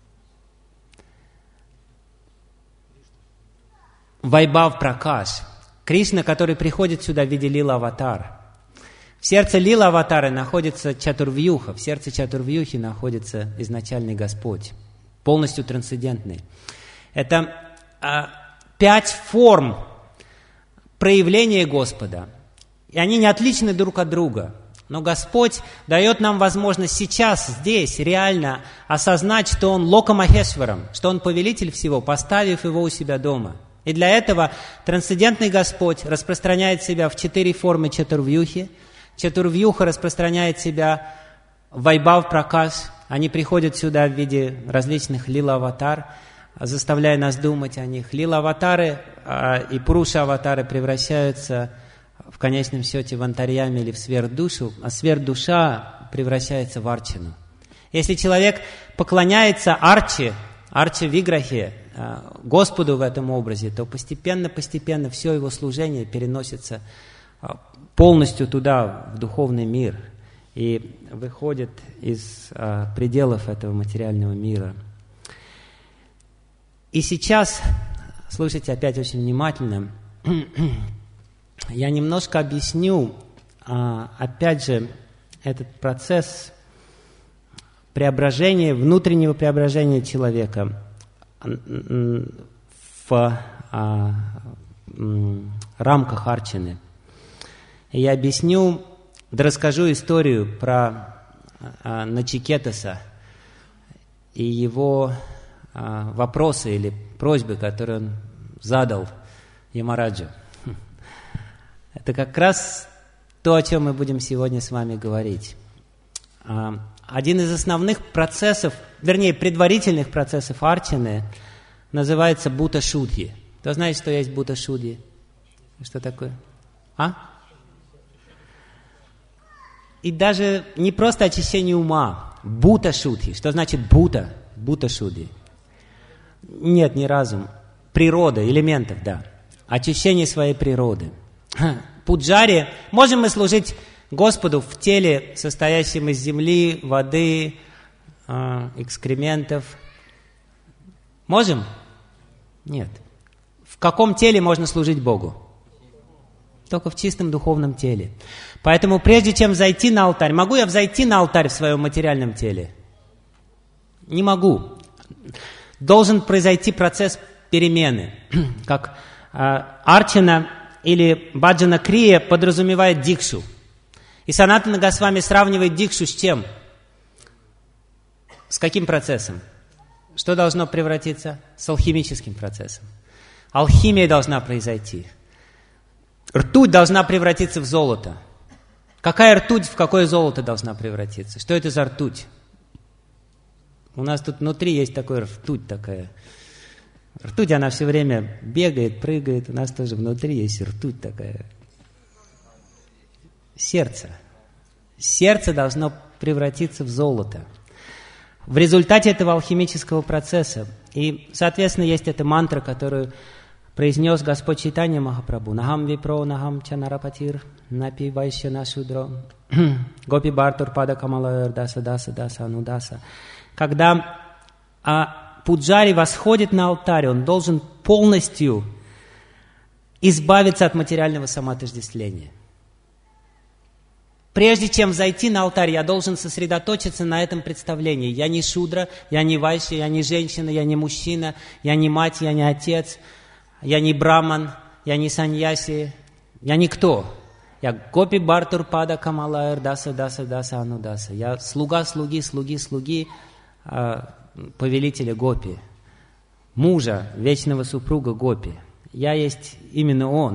Вайбхав Пракаш. Кришна, который приходит сюда в виде лила-аватар. В сердце лила-аватара находится Чатурвьюха. В сердце Чатурвьюхи находится изначальный Господь, полностью трансцендентный. Это а, пять форм проявления Господа. И они не отличны друг от друга. Но Господь дает нам возможность сейчас, здесь, реально осознать, что Он Лока Махешварам, что Он повелитель всего, поставив его у себя дома. И для этого трансцендентный Господь распространяет себя в четыре формы Чатурвьюхи. Чатурвьюха распространяет себя в Вайбхав Пракаш. Они приходят сюда в виде различных лила-аватар, заставляя нас думать о них. Лила-аватары э, и Пуруша-аватары превращаются в конечном счете в антарьями или в сверхдушу, а сверхдуша превращается в арчану. Если человек поклоняется арче, арче-виграхе, э, Господу в этом образе, то постепенно-постепенно все его служение переносится э, полностью туда, в духовный мир, и выходит из э, пределов этого материального мира. И сейчас, слушайте опять очень внимательно, я немножко объясню, опять же, этот процесс преображения, внутреннего преображения человека в рамках арчаны. И я объясню, да расскажу историю про Начикетаса и его а, вопросы или просьбы, которые он задал Ямараджу. Это как раз то, о чем мы будем сегодня с вами говорить. А, один из основных процессов, вернее, предварительных процессов арчаны называется Бхута-шудхи. Кто знает, что есть Бхута-шудхи? Что такое? А? И даже не просто очищение ума. Бхута-шудхи. Что значит Бхута? Бхута-шудхи. Нет, не разум. Природа, элементов, да. Очищение своей природы. Пуджари. Можем мы служить Господу в теле, состоящем из земли, воды, экскрементов? Можем? Нет. В каком теле можно служить Богу? Только в чистом духовном теле. Поэтому прежде чем зайти на алтарь, могу я взойти на алтарь в своем материальном теле? Не могу. Должен произойти процесс перемены. Как э, арчана или баджана крия подразумевает дикшу. И Санатана Госвами сравнивает дикшу с чем? С каким процессом? Что должно превратиться? С алхимическим процессом. Алхимия должна произойти. Ртуть должна превратиться в золото. Какая ртуть в какое золото должна превратиться? Что это за ртуть? У нас тут внутри есть такая ртуть такая. Ртуть, она все время бегает, прыгает. У нас тоже внутри есть ртуть такая. Сердце. Сердце должно превратиться в золото. В результате этого алхимического процесса. И, соответственно, есть эта мантра, которую произнес Господь Чайтанья Махапрабху. Нахам випро, нахам чанарапатир, напи вайшьяна шудро, гопи бартур пада камалаэр даса даса даса анудаса. Когда а, пуджари восходит на алтарь, он должен полностью избавиться от материального самоотождествления. Прежде чем зайти на алтарь, я должен сосредоточиться на этом представлении. Я не шудра, я не вайшья, я не женщина, я не мужчина, я не мать, я не отец. Я не браман, я не саньяси, я никто. Я гопи бартур пада камалаэр даса даса даса анудаса. Я слуга слуги, слуги слуги э, повелителя гопи, мужа, вечного супруга гопи. Я есть именно он.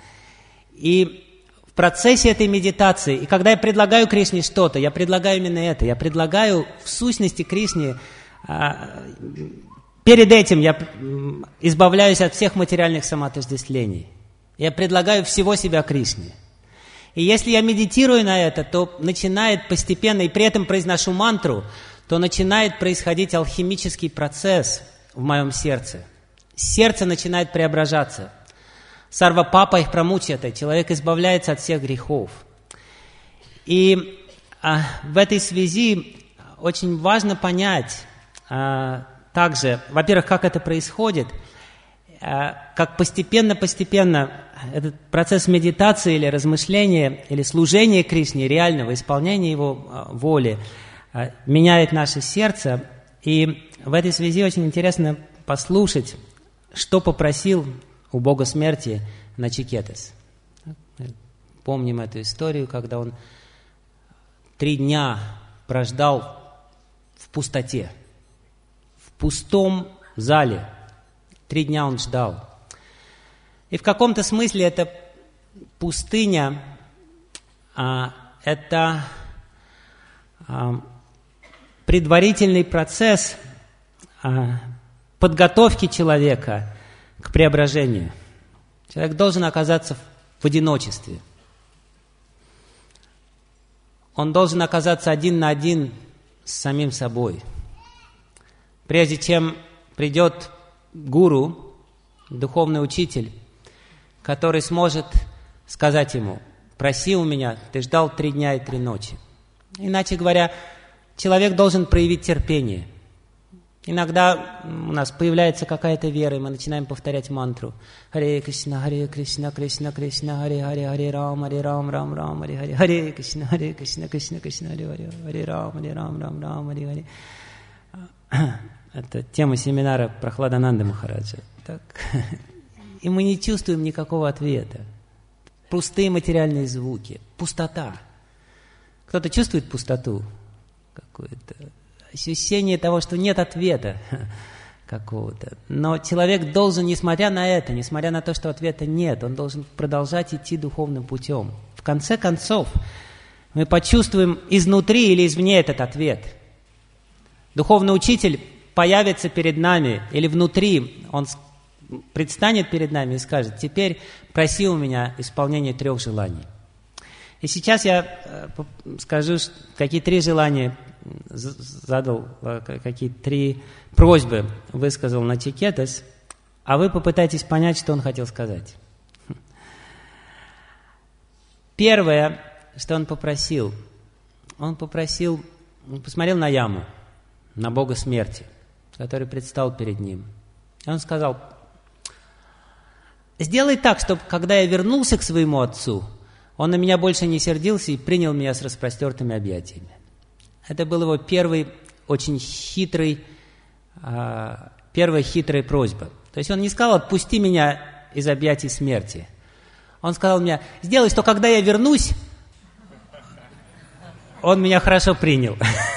И в процессе этой медитации, и когда я предлагаю Кришне что-то, я предлагаю именно это. Я предлагаю в сущности Кришне... Э, Перед этим я избавляюсь от всех материальных самоотождествлений. Я предлагаю всего себя Кришне. И если я медитирую на это, то начинает постепенно, и при этом произношу мантру, то начинает происходить алхимический процесс в моем сердце. Сердце начинает преображаться. Сарва папа их прамучьята, человек избавляется от всех грехов. И а, в этой связи очень важно понять... А, Также, во-первых, как это происходит, как постепенно-постепенно этот процесс медитации или размышления, или служения Кришне, реального исполнения Его воли, меняет наше сердце. И в этой связи очень интересно послушать, что попросил у Бога смерти Начикетас. Помним эту историю, когда он три дня прождал в пустоте. В пустом зале. Три дня он ждал. И в каком-то смысле эта пустыня, а, это а, предварительный процесс а, подготовки человека к преображению. Человек должен оказаться в одиночестве. Он должен оказаться один на один с самим собой. Прежде чем придет гуру, духовный учитель, который сможет сказать ему: проси у меня, ты ждал три дня и три ночи. Иначе говоря, человек должен проявить терпение. Иногда у нас появляется какая-то вера, и мы начинаем повторять мантру. Харе Кришна, Харе Кришна, Кришна Кришна, Харе Харе, Харе Рам, Харе Рам, Рам Рам, Харе Харе, Харе Кришна, Харе Кришна, Кришна Кришна, Харе Харе, Харе Рам, Харе Рам, Рам Рам, Харе Харе. Это тема семинара Прахладананды Махараджа. Так. И мы не чувствуем никакого ответа. Пустые материальные звуки. Пустота. Кто-то чувствует пустоту? Какое-то ощущение того, что нет ответа. какого-то. Но человек должен, несмотря на это, несмотря на то, что ответа нет, он должен продолжать идти духовным путем. В конце концов, мы почувствуем изнутри или извне этот ответ. Духовный учитель появится перед нами или внутри, он предстанет перед нами и скажет: теперь проси у меня исполнение трех желаний. И сейчас я скажу, какие три желания задал, какие три просьбы высказал Начикетас, а вы попытайтесь понять, что он хотел сказать. Первое, что он попросил, он попросил, он посмотрел на яму, на Бога смерти, который предстал перед ним. И он сказал: сделай так, чтобы, когда я вернулся к своему отцу, он на меня больше не сердился и принял меня с распростертыми объятиями. Это был его первый, очень хитрый, первая хитрая просьба. То есть он не сказал: отпусти меня из объятий смерти. Он сказал мне: сделай, что когда я вернусь, он меня хорошо принял.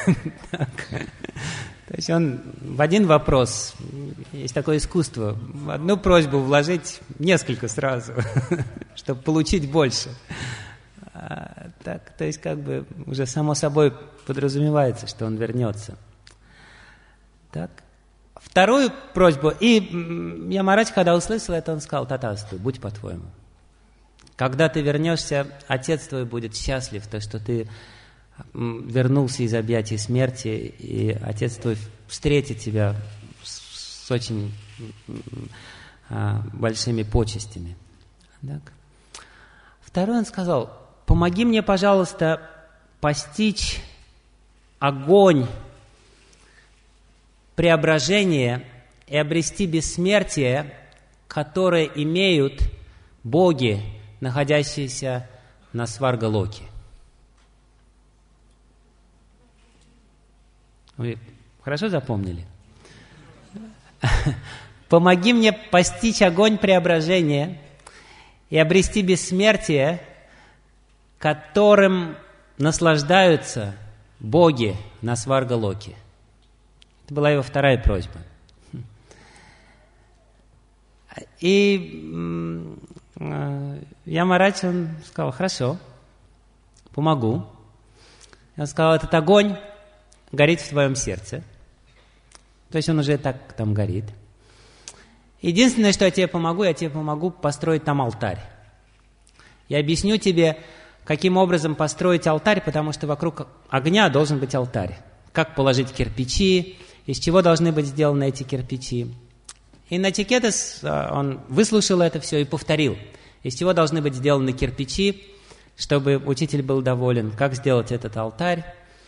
То есть он в один вопрос, есть такое искусство, в одну просьбу вложить несколько сразу, чтобы получить больше. А, так, то есть как бы уже само собой подразумевается, что он вернется. Так. Вторую просьбу, и Ямарадж, когда услышал это, он сказал: татасту, будь по-твоему. Когда ты вернешься, отец твой будет счастлив, то, что ты вернулся из объятий смерти, и отец твой встретит тебя с, с очень а, большими почестями. Так. Второй он сказал: помоги мне, пожалуйста, постичь огонь преображения и обрести бессмертие, которое имеют боги, находящиеся на Сваргалоке. Вы хорошо запомнили? Помоги мне постичь огонь преображения и обрести бессмертие, которым наслаждаются боги на Сваргалоке. Это была его вторая просьба. И Ямарадж, он сказал: хорошо, помогу. Он сказал: этот огонь горит в твоем сердце. То есть он уже так там горит. Единственное, что я тебе помогу, я тебе помогу построить там алтарь. Я объясню тебе, каким образом построить алтарь, потому что вокруг огня должен быть алтарь. Как положить кирпичи, из чего должны быть сделаны эти кирпичи. И Начикетас, он выслушал это все и повторил, из чего должны быть сделаны кирпичи, чтобы учитель был доволен, как сделать этот алтарь.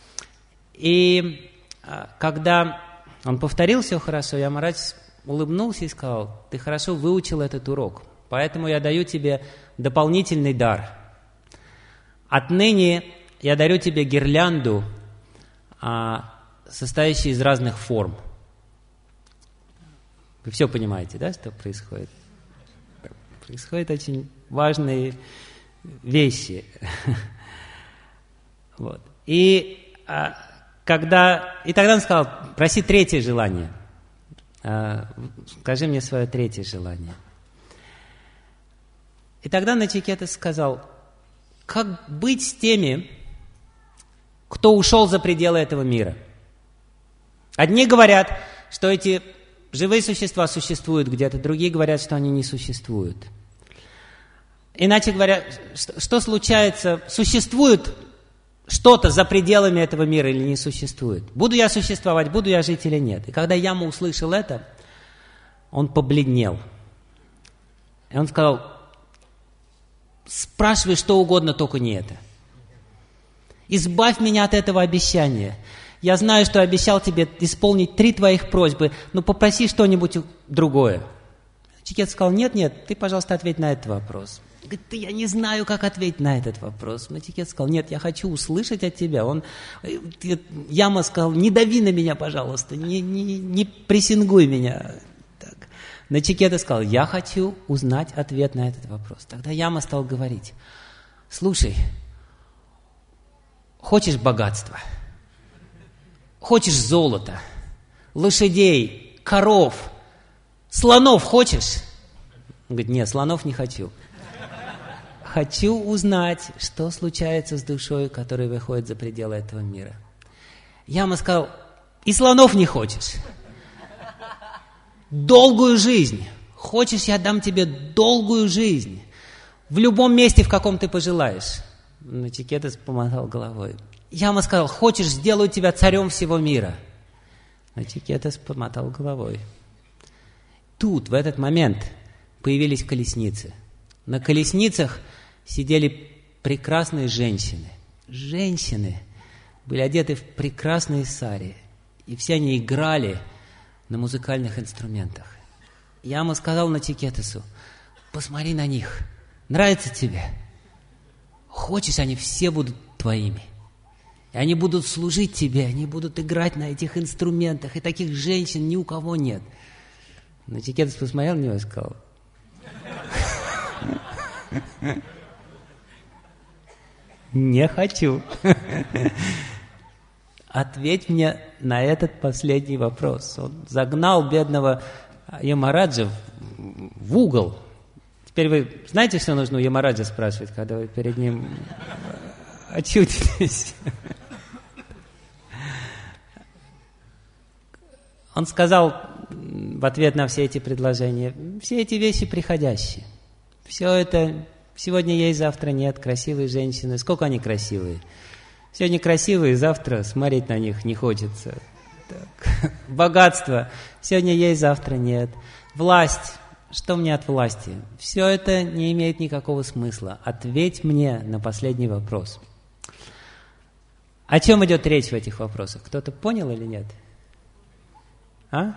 И когда он повторил все хорошо, Ямарадж улыбнулся и сказал: ты хорошо выучил этот урок, поэтому я даю тебе дополнительный дар. Отныне я дарю тебе гирлянду, состоящую из разных форм. Вы все понимаете, да, что происходит? Происходят очень важные вещи. Вот. И когда... И тогда он сказал: проси третье желание. Скажи мне свое третье желание. И тогда Начикетас сказал: как быть с теми, кто ушел за пределы этого мира? Одни говорят, что эти живые существа существуют где-то, другие говорят, что они не существуют. Иначе говоря, что случается? Существует что-то за пределами этого мира или не существует? Буду я существовать, буду я жить или нет? И когда Яма услышал это, он побледнел. И он сказал: спрашивай что угодно, только не это. Избавь меня от этого обещания. Я знаю, что обещал тебе исполнить три твоих просьбы, но попроси что-нибудь другое. Начикетас сказал: нет, нет, ты, пожалуйста, ответь на этот вопрос. Говорит: я не знаю, как ответить на этот вопрос. Начикетас сказал: нет, я хочу услышать от тебя. Он, Яма сказал: не дави на меня, пожалуйста, не, не, не прессингуй меня. Так. Начикетас сказал: я хочу узнать ответ на этот вопрос. Тогда Яма стал говорить: слушай, хочешь богатства, хочешь золота, лошадей, коров, слонов хочешь? Он говорит, нет, слонов не хочу. Хочу узнать, что случается с душой, которая выходит за пределы этого мира. Я ему сказал, и слонов не хочешь? Долгую жизнь. Хочешь, я дам тебе долгую жизнь. В любом месте, в каком ты пожелаешь. Начикетас помотал головой. Я ему сказал, хочешь, сделаю тебя царем всего мира. Начикетас помотал головой. Тут, в этот момент, появились колесницы. На колесницах сидели прекрасные женщины. Женщины были одеты в прекрасные сари. И все они играли на музыкальных инструментах. Я ему сказал Начикетасу, посмотри на них. Нравится тебе? Хочешь, они все будут твоими. И они будут служить тебе, они будут играть на этих инструментах. И таких женщин ни у кого нет. Начикетас посмотрел на него и сказал, не хочу. Ответь мне на этот последний вопрос. Он загнал бедного Ямараджа в угол. Теперь вы знаете, что нужно у Ямараджа спрашивать, когда вы перед ним очутитесь? Он сказал в ответ на все эти предложения, все эти вещи приходящие. Все это сегодня есть, завтра нет. Красивые женщины. Сколько они красивые? Сегодня красивые, завтра смотреть на них не хочется. Так. Богатство. Сегодня есть, завтра нет. Власть. Что мне от власти? Все это не имеет никакого смысла. Ответь мне на последний вопрос. О чем идет речь в этих вопросах? Кто-то понял или нет? А?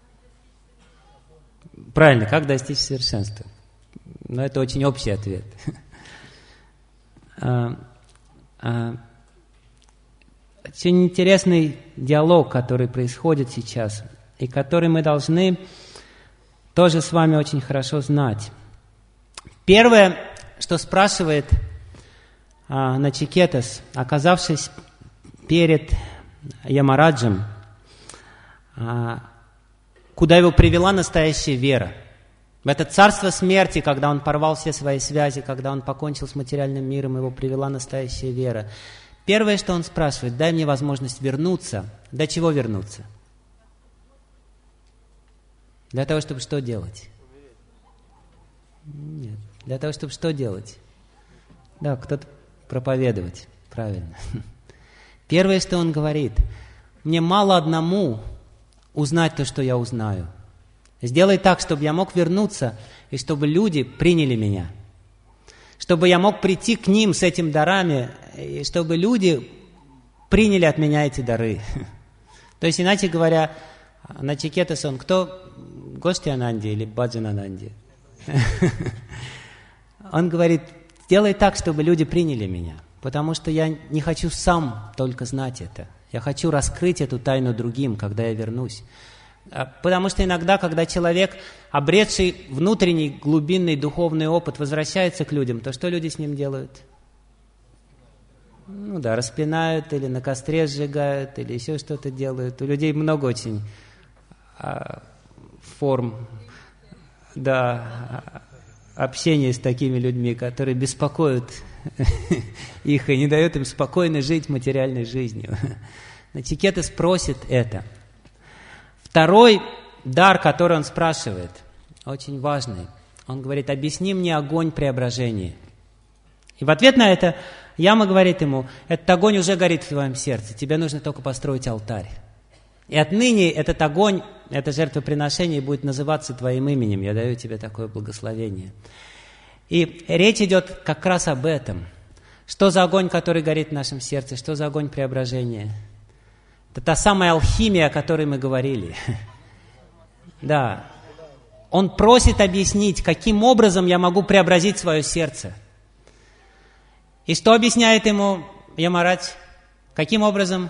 Правильно, как достичь совершенства? Но это очень общий ответ. Очень интересный диалог, который происходит сейчас, и который мы должны тоже с вами очень хорошо знать. Первое, что спрашивает а, Начикетас, оказавшись перед Ямараджем, а, куда его привела настоящая вера. В это царство смерти, когда он порвал все свои связи, когда он покончил с материальным миром, его привела настоящая вера. Первое, что он спрашивает, дай мне возможность вернуться. До чего вернуться? Для того, чтобы что делать? Нет. Для того, чтобы что делать? Да, кто-то проповедовать. Правильно. Первое, что он говорит, мне мало одному узнать то, что я узнаю. Сделай так, чтобы я мог вернуться, и чтобы люди приняли меня. Чтобы я мог прийти к ним с этими дарами, и чтобы люди приняли от меня эти дары. То есть, иначе говоря, Начикетас, он кто? Гоштхи-Ананди или Баджан-Ананди? Он говорит, сделай так, чтобы люди приняли меня, потому что я не хочу сам только знать это. Я хочу раскрыть эту тайну другим, когда я вернусь. Потому что иногда, когда человек, обретший внутренний глубинный духовный опыт, возвращается к людям, то что люди с ним делают? Ну да, распинают или на костре сжигают, или еще что-то делают. У людей много очень а, форм да, общения с такими людьми, которые беспокоят их и не дают им спокойно жить материальной жизнью. Начикетас просит это. Второй дар, который он спрашивает, очень важный. Он говорит, объясни мне огонь преображения. И в ответ на это Яма говорит ему, этот огонь уже горит в твоем сердце, тебе нужно только построить алтарь. И отныне этот огонь, это жертвоприношение будет называться твоим именем, я даю тебе такое благословение. И речь идет как раз об этом. Что за огонь, который горит в нашем сердце, что за огонь преображения? Это та самая алхимия, о которой мы говорили. Да. Он просит объяснить, каким образом я могу преобразить свое сердце. И что объясняет ему Ямарадж? Каким образом?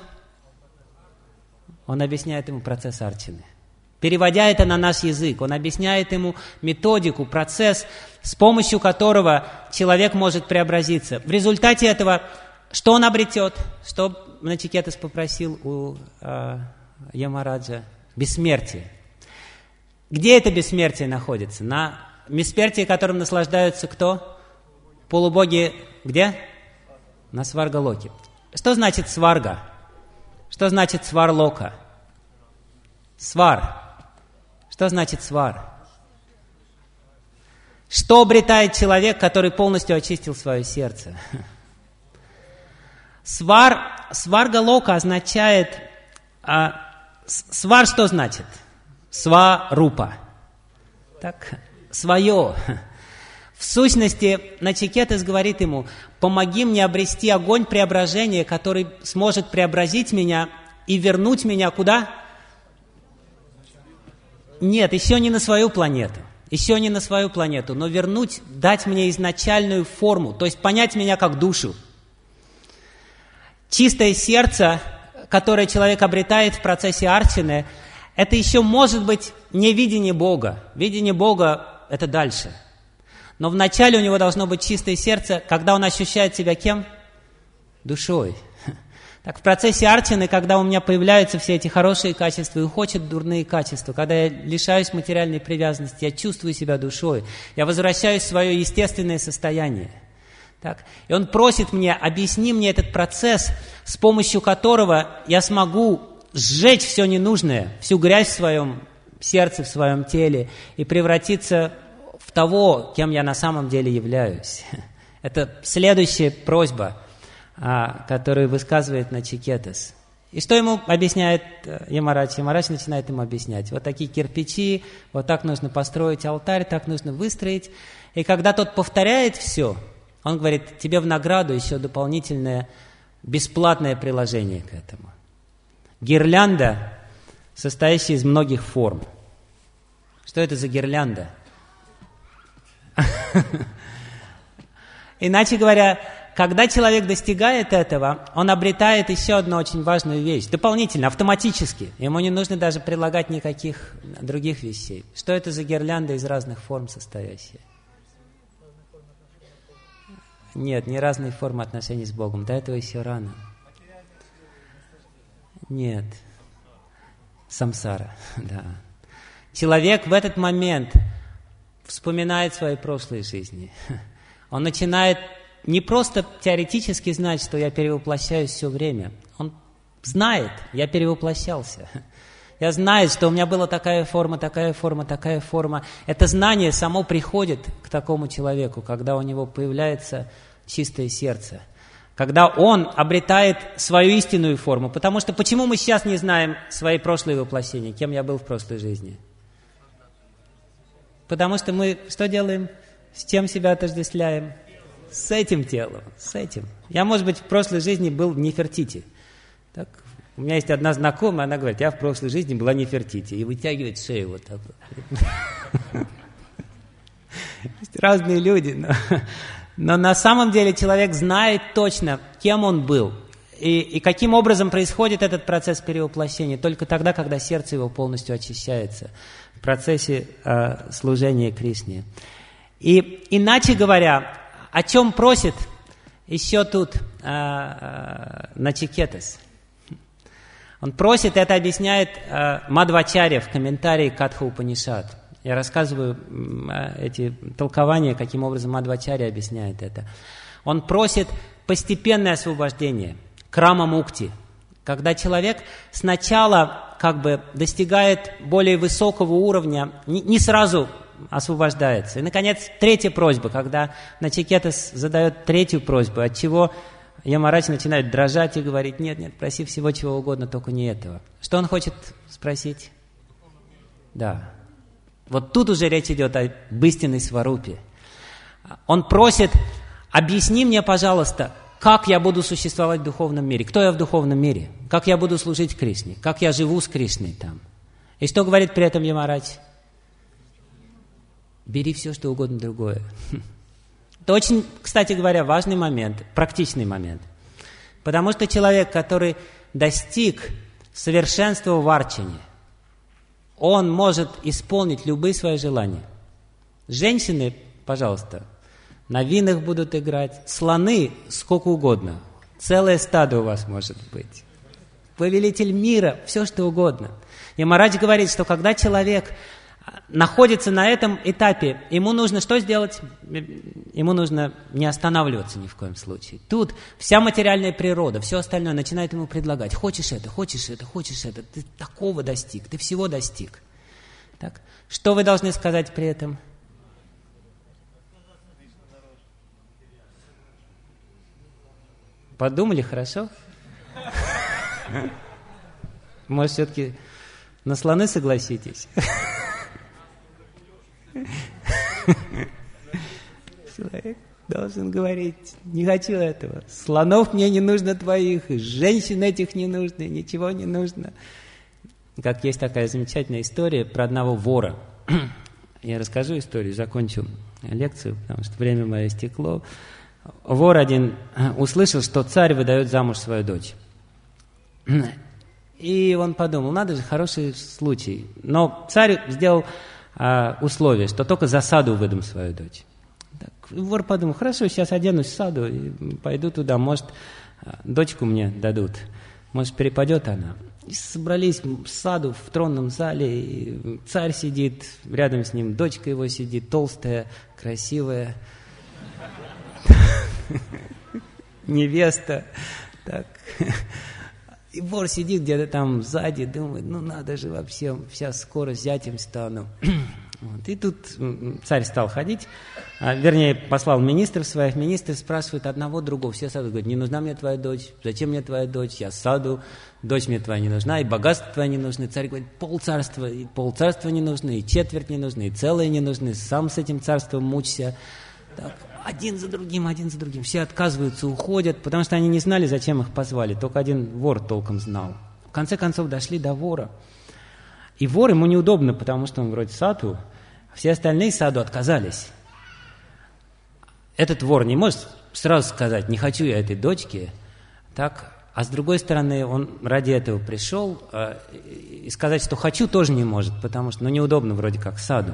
Он объясняет ему процесс арчаны. Переводя это на наш язык, он объясняет ему методику, процесс, с помощью которого человек может преобразиться. В результате этого, что он обретет? Что Начикетас попросил у э, Ямараджа? Бессмертие. Где это бессмертие находится? На бессмертии, которым наслаждаются кто? Полубоги где? На сваргалоке. Что значит сварга? Что значит сварлока? Свар. Что значит свар? Что обретает человек, который полностью очистил свое сердце? Свар, сваргалока означает... А, свар что значит? Сварупа. Так, свое. В сущности, Начикетас говорит ему: помоги мне обрести огонь преображения, который сможет преобразить меня и вернуть меня куда? Нет, еще не на свою планету. Еще не на свою планету, но вернуть, дать мне изначальную форму, то есть понять меня как душу. Чистое сердце, которое человек обретает в процессе арчаны, это еще может быть не видение Бога. Видение Бога – это дальше. Но вначале у него должно быть чистое сердце, когда он ощущает себя кем? Душой. Так в процессе арчаны, когда у меня появляются все эти хорошие качества и уходят дурные качества, когда я лишаюсь материальной привязанности, я чувствую себя душой, я возвращаюсь в свое естественное состояние. Так. И он просит меня: объясни мне этот процесс, с помощью которого я смогу сжечь все ненужное, всю грязь в своем сердце, в своем теле и превратиться в того, кем я на самом деле являюсь. Это следующая просьба, которую высказывает Начикетас. И что ему объясняет Ямарадж? Ямарадж начинает ему объяснять: вот такие кирпичи, вот так нужно построить алтарь, так нужно выстроить. И когда тот повторяет все, он говорит: тебе в награду еще дополнительное бесплатное приложение к этому. Гирлянда, состоящая из многих форм. Что это за гирлянда? Иначе говоря, когда человек достигает этого, он обретает еще одну очень важную вещь. Дополнительно, автоматически. Ему не нужно даже прилагать никаких других вещей. Что это за гирлянда из разных форм состоящая? Нет, не разные формы отношений с Богом. До этого еще рано. Нет. Самсара, да. Человек в этот момент вспоминает свои прошлые жизни. Он начинает не просто теоретически знать, что я перевоплощаюсь все время. Он знает, я перевоплощался. Я знаю, что у меня была такая форма, такая форма, такая форма. Это знание само приходит к такому человеку, когда у него появляется чистое сердце. Когда он обретает свою истинную форму. Потому что почему мы сейчас не знаем свои прошлые воплощения, кем я был в прошлой жизни? Потому что мы что делаем? С чем себя отождествляем? С этим телом, с этим. Я, может быть, в прошлой жизни был Нефертити. Так, у меня есть одна знакомая, она говорит: я в прошлой жизни была Нефертити. И вытягивает шею вот так вот. Разные люди. Но, но на самом деле человек знает точно, кем он был. И, и каким образом происходит этот процесс перевоплощения. Только тогда, когда сердце его полностью очищается. В процессе э, служения Кришне. И иначе говоря, о чем просит еще тут э, э, Начикетас? Он просит, это объясняет э, Мадхвачарья в комментарии к Катха Упанишад. Я рассказываю э, эти толкования, каким образом Мадхвачарья объясняет это. Он просит постепенное освобождение, крама мукти, когда человек сначала как бы достигает более высокого уровня, не, не сразу освобождается. И, наконец, третья просьба, когда Начикетас задает третью просьбу, от чего Ямарадж начинает дрожать и говорить: нет, нет, проси всего чего угодно, только не этого. Что он хочет спросить? Да. Вот тут уже речь идет об истинной сварупе. Он просит: объясни мне, пожалуйста, как я буду существовать в духовном мире, кто я в духовном мире, как я буду служить Кришне, как я живу с Кришной там. И что говорит при этом Ямарадж? Бери все, что угодно другое. Это очень, кстати говоря, важный момент, практичный момент. Потому что человек, который достиг совершенства в арчане, он может исполнить любые свои желания. Женщины, пожалуйста, на винах будут играть, слоны сколько угодно, целое стадо у вас может быть. Повелитель мира, все что угодно. Ямарадж говорит, что когда человек находится на этом этапе, ему нужно что сделать? Ему нужно не останавливаться ни в коем случае. Тут вся материальная природа, все остальное начинает ему предлагать. Хочешь это, хочешь это, хочешь это. Ты такого достиг, ты всего достиг. Так? Что вы должны сказать при этом? Подумали хорошо? Может, все-таки на слоны согласитесь? Человек должен говорить: не хочу этого. Слонов мне не нужно твоих, и женщин этих не нужно, и ничего не нужно. Как есть такая замечательная история про одного вора. Я расскажу историю, закончу лекцию, потому что время мое истекло. Вор один услышал, что царь выдает замуж свою дочь. И он подумал: надо же, хороший случай. Но царь сделал а, условие, что только за саду выдам свою дочь. Так, вор подумал: хорошо, сейчас оденусь в саду и пойду туда, может, дочку мне дадут, может, перепадет она. И собрались в саду, в тронном зале, и царь сидит, рядом с ним дочка его сидит, толстая, красивая, невеста. Так. И вор сидит где-то там сзади, думает: ну надо же вообще, сейчас скоро зятем стану. Вот. И тут царь стал ходить, а, вернее, послал министров своих. Министры спрашивают одного другого. Все саду говорят: не нужна мне твоя дочь, зачем мне твоя дочь, я саду, дочь мне твоя не нужна, и богатство твое не нужны. Царь говорит: полцарства, и полцарства не нужны, и четверть не нужны, и целые не нужны, сам с этим царством мучься. Так, один за другим, один за другим. Все отказываются, уходят, потому что они не знали, зачем их позвали. Только один вор толком знал. В конце концов дошли до вора. И вор, ему неудобно, потому что он вроде саду, а все остальные саду отказались. Этот вор не может сразу сказать: не хочу я этой дочки. Так, а с другой стороны, он ради этого пришел, э, и сказать, что хочу, тоже не может, потому что ну, неудобно вроде как саду.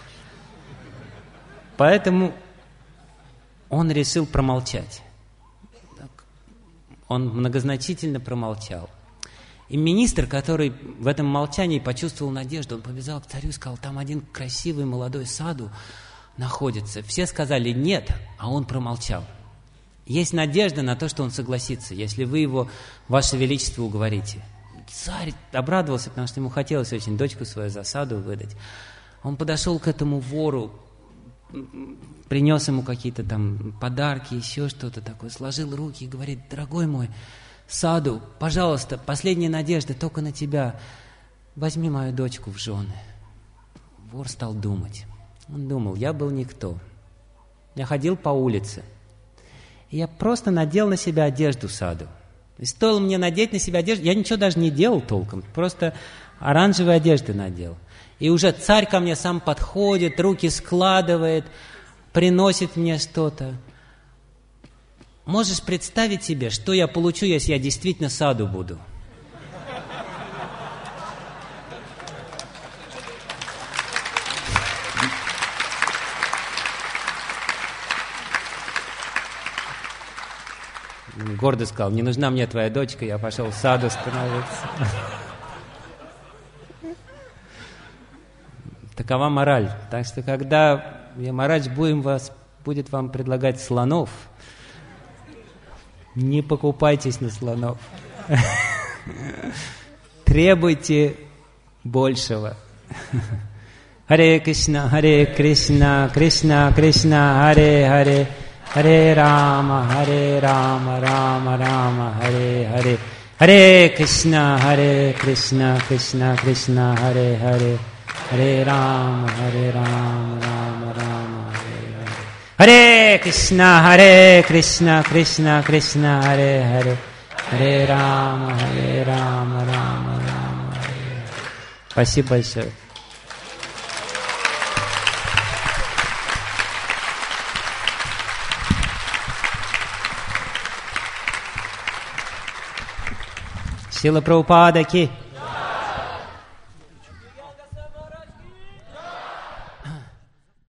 Поэтому он решил промолчать. Так, он многозначительно промолчал. И министр, который в этом молчании почувствовал надежду, он побежал к царю и сказал: там один красивый молодой саду находится. Все сказали нет, а он промолчал. Есть надежда на то, что он согласится, если вы его, ваше величество, уговорите. Царь обрадовался, потому что ему хотелось очень дочку свою за саду выдать. Он подошел к этому вору, принес ему какие-то там подарки, еще что-то такое, сложил руки и говорит: дорогой мой саду, пожалуйста, последняя надежда только на тебя, возьми мою дочку в жены. Вор стал думать. Он думал: я был никто. Я ходил по улице, и я просто надел на себя одежду саду. И стоило мне надеть на себя одежду, я ничего даже не делал толком, просто оранжевые одежды надел. И уже царь ко мне сам подходит, руки складывает, приносит мне что-то. Можешь представить себе, что я получу, если я действительно саду буду? Гордо сказал: не нужна мне твоя дочка, я пошел в саду становиться. Такова мораль. Так что, когда Ямарадж будем вас, будет вам предлагать слонов, не покупайтесь на слонов. Требуйте большего. Харе Кришна, Харе Кришна, Кришна Кришна, Харе Харе, Харе Рама, Харе Рама, Рама Рама, Харе Харе. Харе Кришна, Харе Кришна, Кришна Кришна, Харе Харе, Харе Рама, Харе Рама, Рама Рама, Харе Харе. Харе Кришна, Харе Кришна, Кришна Кришна, Харе Харе, Харе Рама, Харе Рама, Рама Рама, Харе. Спасибо большое. Шрила Прабхупада ки